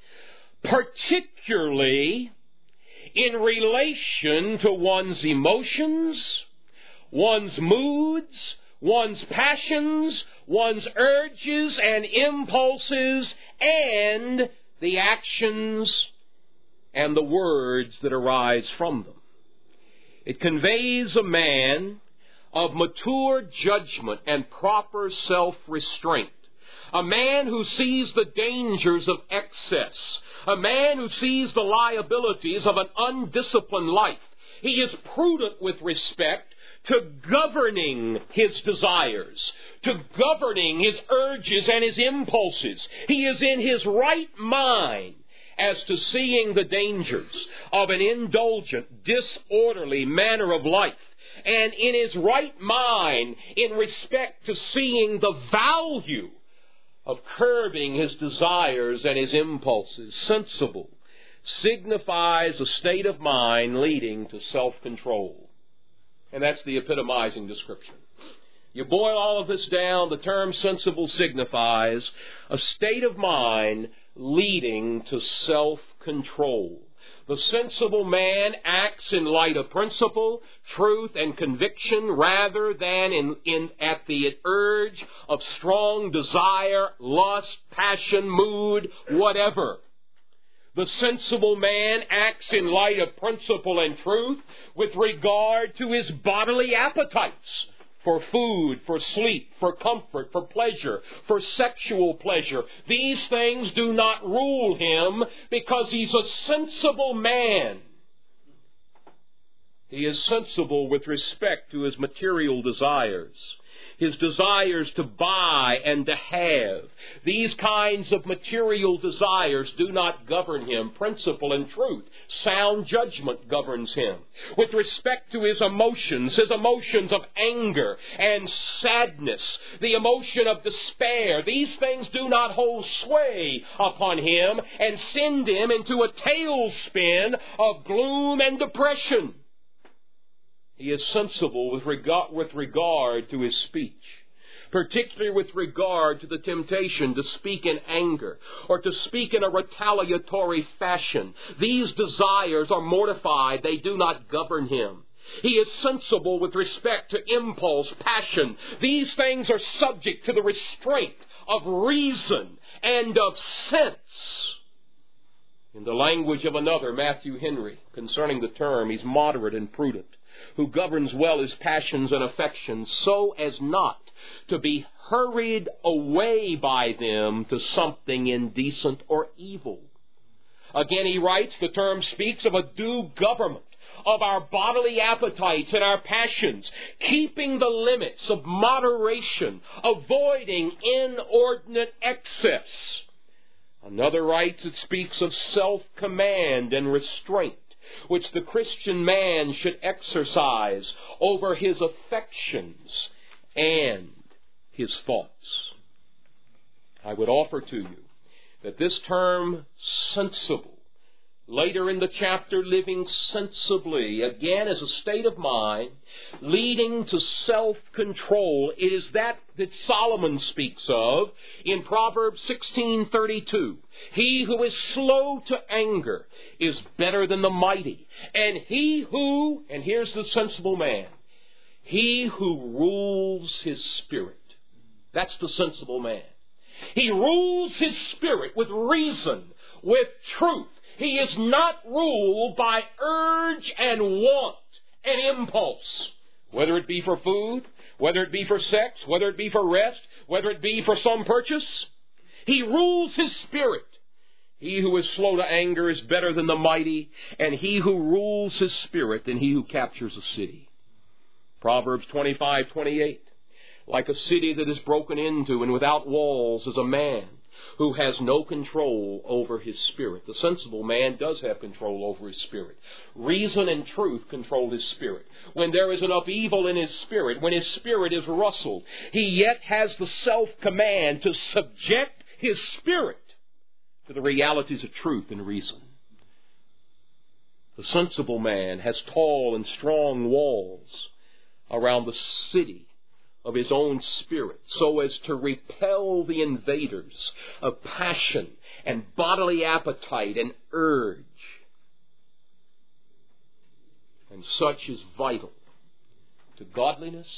particularly in relation to one's emotions, one's moods, one's passions, one's urges and impulses, and the actions and the words that arise from them. It conveys a man of mature judgment and proper self-restraint, a man who sees the dangers of excess, a man who sees the liabilities of an undisciplined life. He is prudent with respect to governing his desires, to governing his urges and his impulses. He is in his right mind as to seeing the dangers of an indulgent, disorderly manner of life, and in his right mind in respect to seeing the value of curbing his desires and his impulses. Sensible signifies a state of mind leading to self-control. And that's the epitomizing description. You boil all of this down, the term sensible signifies a state of mind leading to self-control. The sensible man acts in light of principle, truth, and conviction rather than at the urge of strong desire, lust, passion, mood, whatever. The sensible man acts in light of principle and truth with regard to his bodily appetites for food, for sleep, for comfort, for pleasure, for sexual pleasure. These things do not rule him because he's a sensible man. He is sensible with respect to his material desires, his desires to buy and to have. These kinds of material desires do not govern him. Principle and truth, sound judgment governs him. With respect to his emotions of anger and sadness, the emotion of despair, these things do not hold sway upon him and send him into a tailspin of gloom and depression. He is sensible with regard to his speech, particularly with regard to the temptation to speak in anger or to speak in a retaliatory fashion. These desires are mortified. They do not govern him. He is sensible with respect to impulse, passion. These things are subject to the restraint of reason and of sense. In the language of another, Matthew Henry, concerning the term, he's moderate and prudent, who governs well his passions and affections so as not to be hurried away by them to something indecent or evil. Again, he writes, the term speaks of a due government of our bodily appetites and our passions, keeping the limits of moderation, avoiding inordinate excess. Another writes, it speaks of self-command and restraint, which the Christian man should exercise over his affections and his thoughts. I would offer to you that this term, sensible, later in the chapter, living sensibly, again as a state of mind leading to self-control, it is that Solomon speaks of in Proverbs 16:32. He who is slow to anger is better than the mighty, and he who, and here's the sensible man, he who rules his spirit. That's the sensible man. He rules his spirit with reason, with truth. He is not ruled by urge and want and impulse, whether it be for food, whether it be for sex, whether it be for rest, whether it be for some purchase. He rules his spirit. He who is slow to anger is better than the mighty, and he who rules his spirit than he who captures a city. Proverbs 25:28. Like a city that is broken into and without walls is a man who has no control over his spirit. The sensible man does have control over his spirit. Reason and truth control his spirit. When there is enough evil in his spirit, when his spirit is rustled, he yet has the self-command to subject his spirit to the realities of truth and reason. The sensible man has tall and strong walls around the city of his own spirit, so as to repel the invaders of passion and bodily appetite and urge. And such is vital to godliness.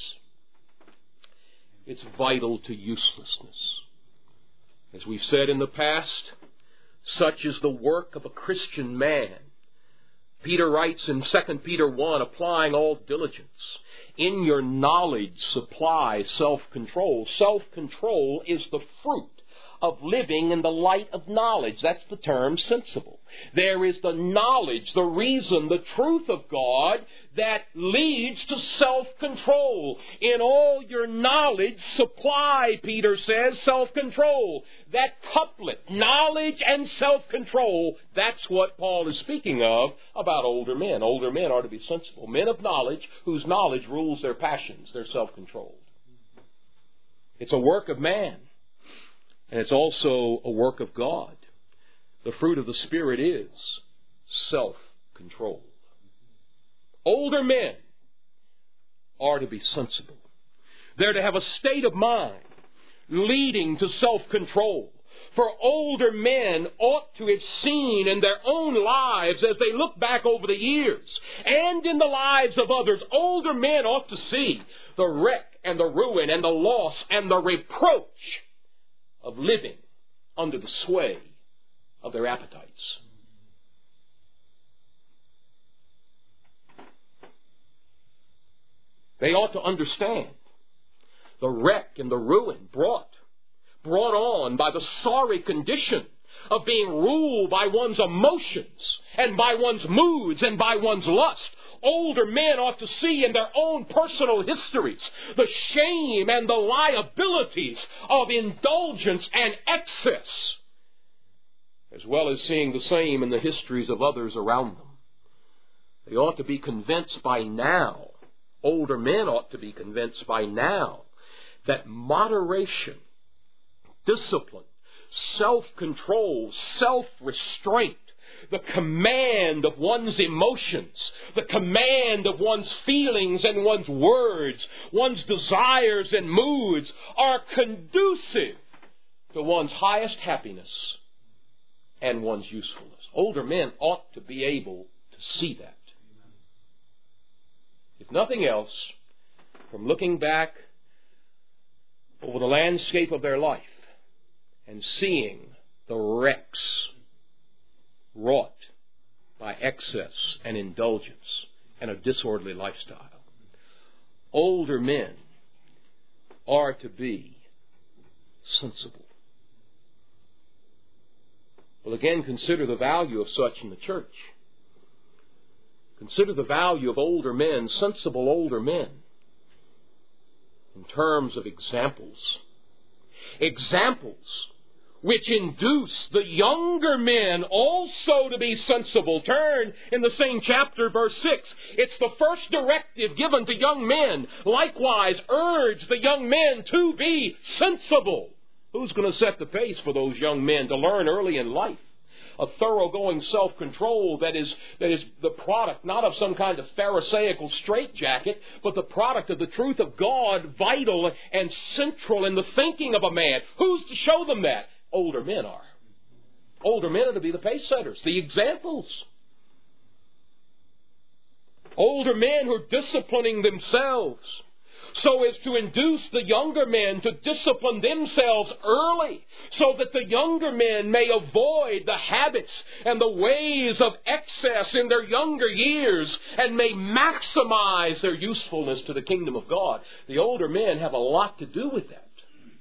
It's vital to uselessness. As we've said in the past, such is the work of a Christian man. Peter writes in 2 Peter 1, applying all diligence. In your knowledge supply self-control. Self-control is the fruit of living in the light of knowledge. That's the term sensible. There is the knowledge, the reason, the truth of God that leads to self-control. In all your knowledge supply, Peter says, self-control. That couplet, knowledge and self-control, that's what Paul is speaking of about older men. Older men are to be sensible. Men of knowledge whose knowledge rules their passions. They're self-controlled. It's a work of man. And it's also a work of God. The fruit of the Spirit is self-control. Older men are to be sensible. They're to have a state of mind leading to self-control. For older men ought to have seen in their own lives, as they look back over the years, and in the lives of others, older men ought to see the wreck and the ruin and the loss and the reproach of living under the sway of their appetites. They ought to understand the wreck and the ruin brought on by the sorry condition of being ruled by one's emotions and by one's moods and by one's lust. Older men ought to see in their own personal histories the shame and the liabilities of indulgence and excess, as well as seeing the same in the histories of others around them. They ought to be convinced by now, older men ought to be convinced by now, that moderation, discipline, self-control, self-restraint, the command of one's emotions, the command of one's feelings and one's words, one's desires and moods are conducive to one's highest happiness and one's usefulness. Older men ought to be able to see that. If nothing else, from looking back over the landscape of their life and seeing the wrecks wrought by excess and indulgence and a disorderly lifestyle. Older men are to be sensible. Well, again, consider the value of such in the church. Consider the value of older men, sensible older men, in terms of examples. Examples which induce the younger men also to be sensible. Turn in the same chapter, verse 6. It's the first directive given to young men. Likewise, urge the young men to be sensible. Who's going to set the pace for those young men to learn early in life? A thoroughgoing self-control that is the product not of some kind of pharisaical straitjacket, but the product of the truth of God, vital and central in the thinking of a man. Who's to show them that? Older men are. Older men are to be the pace setters, the examples. Older men who are disciplining themselves so as to induce the younger men to discipline themselves early, so that the younger men may avoid the habits and the ways of excess in their younger years and may maximize their usefulness to the kingdom of God. The older men have a lot to do with that.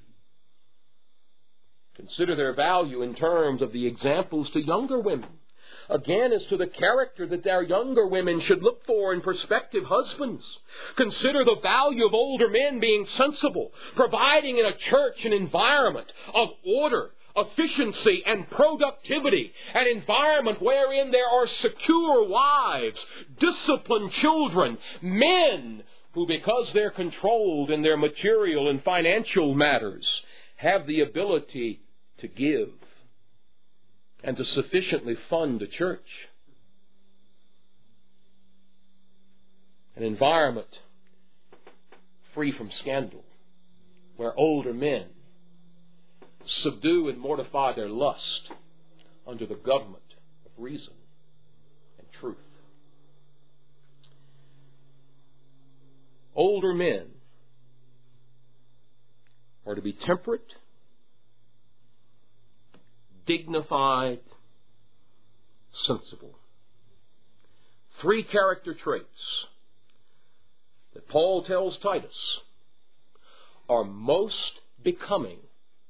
Consider their value in terms of the examples to younger women. Again, as to the character that their younger women should look for in prospective husbands. Consider the value of older men being sensible, providing in a church an environment of order, efficiency and productivity, an environment wherein there are secure wives, disciplined children, men who, because they're controlled in their material and financial matters, have the ability to give and to sufficiently fund a church. An environment free from scandal, where older men subdue and mortify their lust under the government of reason and truth. Older men are to be temperate, dignified, sensible. 3 character traits that Paul tells Titus are most becoming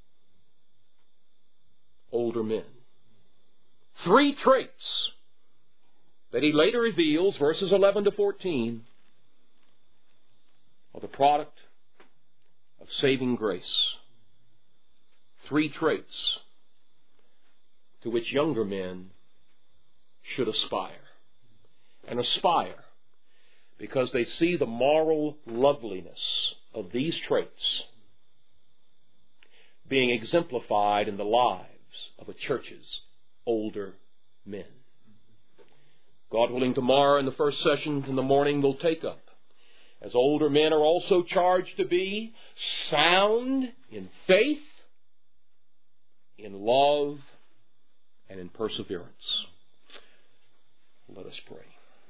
older men. 3 traits that he later reveals, verses 11 to 14, are the product of saving grace. 3 traits to which younger men should aspire. And aspire because they see the moral loveliness of these traits being exemplified in the lives of a church's older men. God willing, tomorrow in the first session in the morning we'll take up, as older men are also charged to be sound in faith, in love, and in perseverance. Let us pray.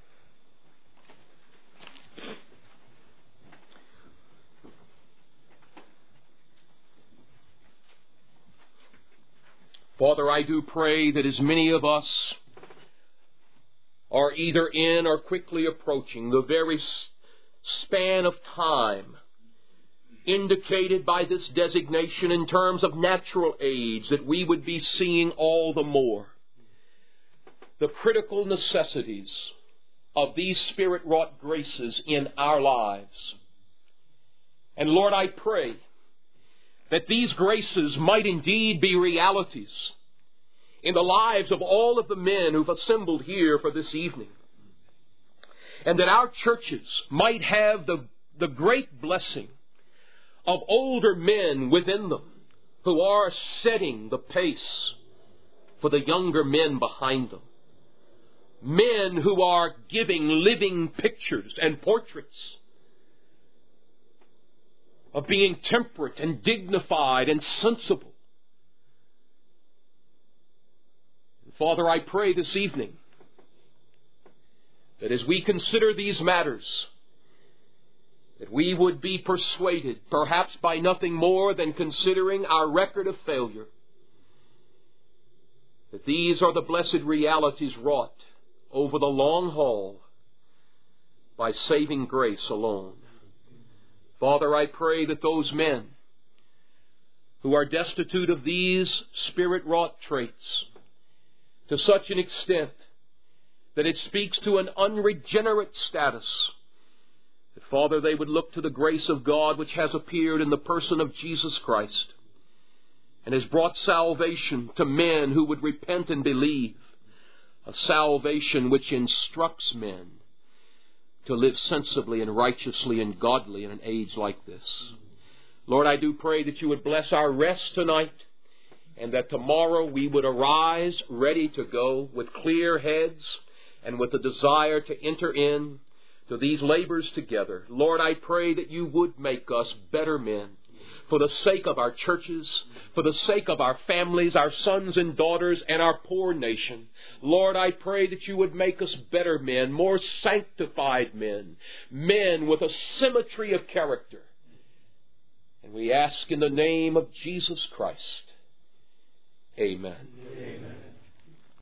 Father, I do pray that as many of us are either in or quickly approaching the very span of time indicated by this designation in terms of natural age, that we would be seeing all the more the critical necessities of these Spirit-wrought graces in our lives. And Lord, I pray that these graces might indeed be realities in the lives of all of the men who've assembled here for this evening. And that our churches might have the great blessing of older men within them who are setting the pace for the younger men behind them. Men who are giving living pictures and portraits of being temperate and dignified and sensible. Father, I pray this evening that as we consider these matters, that we would be persuaded, perhaps by nothing more than considering our record of failure, that these are the blessed realities wrought over the long haul by saving grace alone. Father, I pray that those men who are destitute of these Spirit-wrought traits to such an extent that it speaks to an unregenerate status, that, Father, they would look to the grace of God which has appeared in the person of Jesus Christ and has brought salvation to men who would repent and believe, a salvation which instructs men to live sensibly and righteously and godly in an age like this. Lord, I do pray that you would bless our rest tonight, and that tomorrow we would arise ready to go with clear heads and with the desire to enter in to these labors together. Lord, I pray that you would make us better men for the sake of our churches, for the sake of our families, our sons and daughters, and our poor nation. Lord, I pray that you would make us better men, more sanctified men, men with a symmetry of character. And we ask in the name of Jesus Christ. Amen.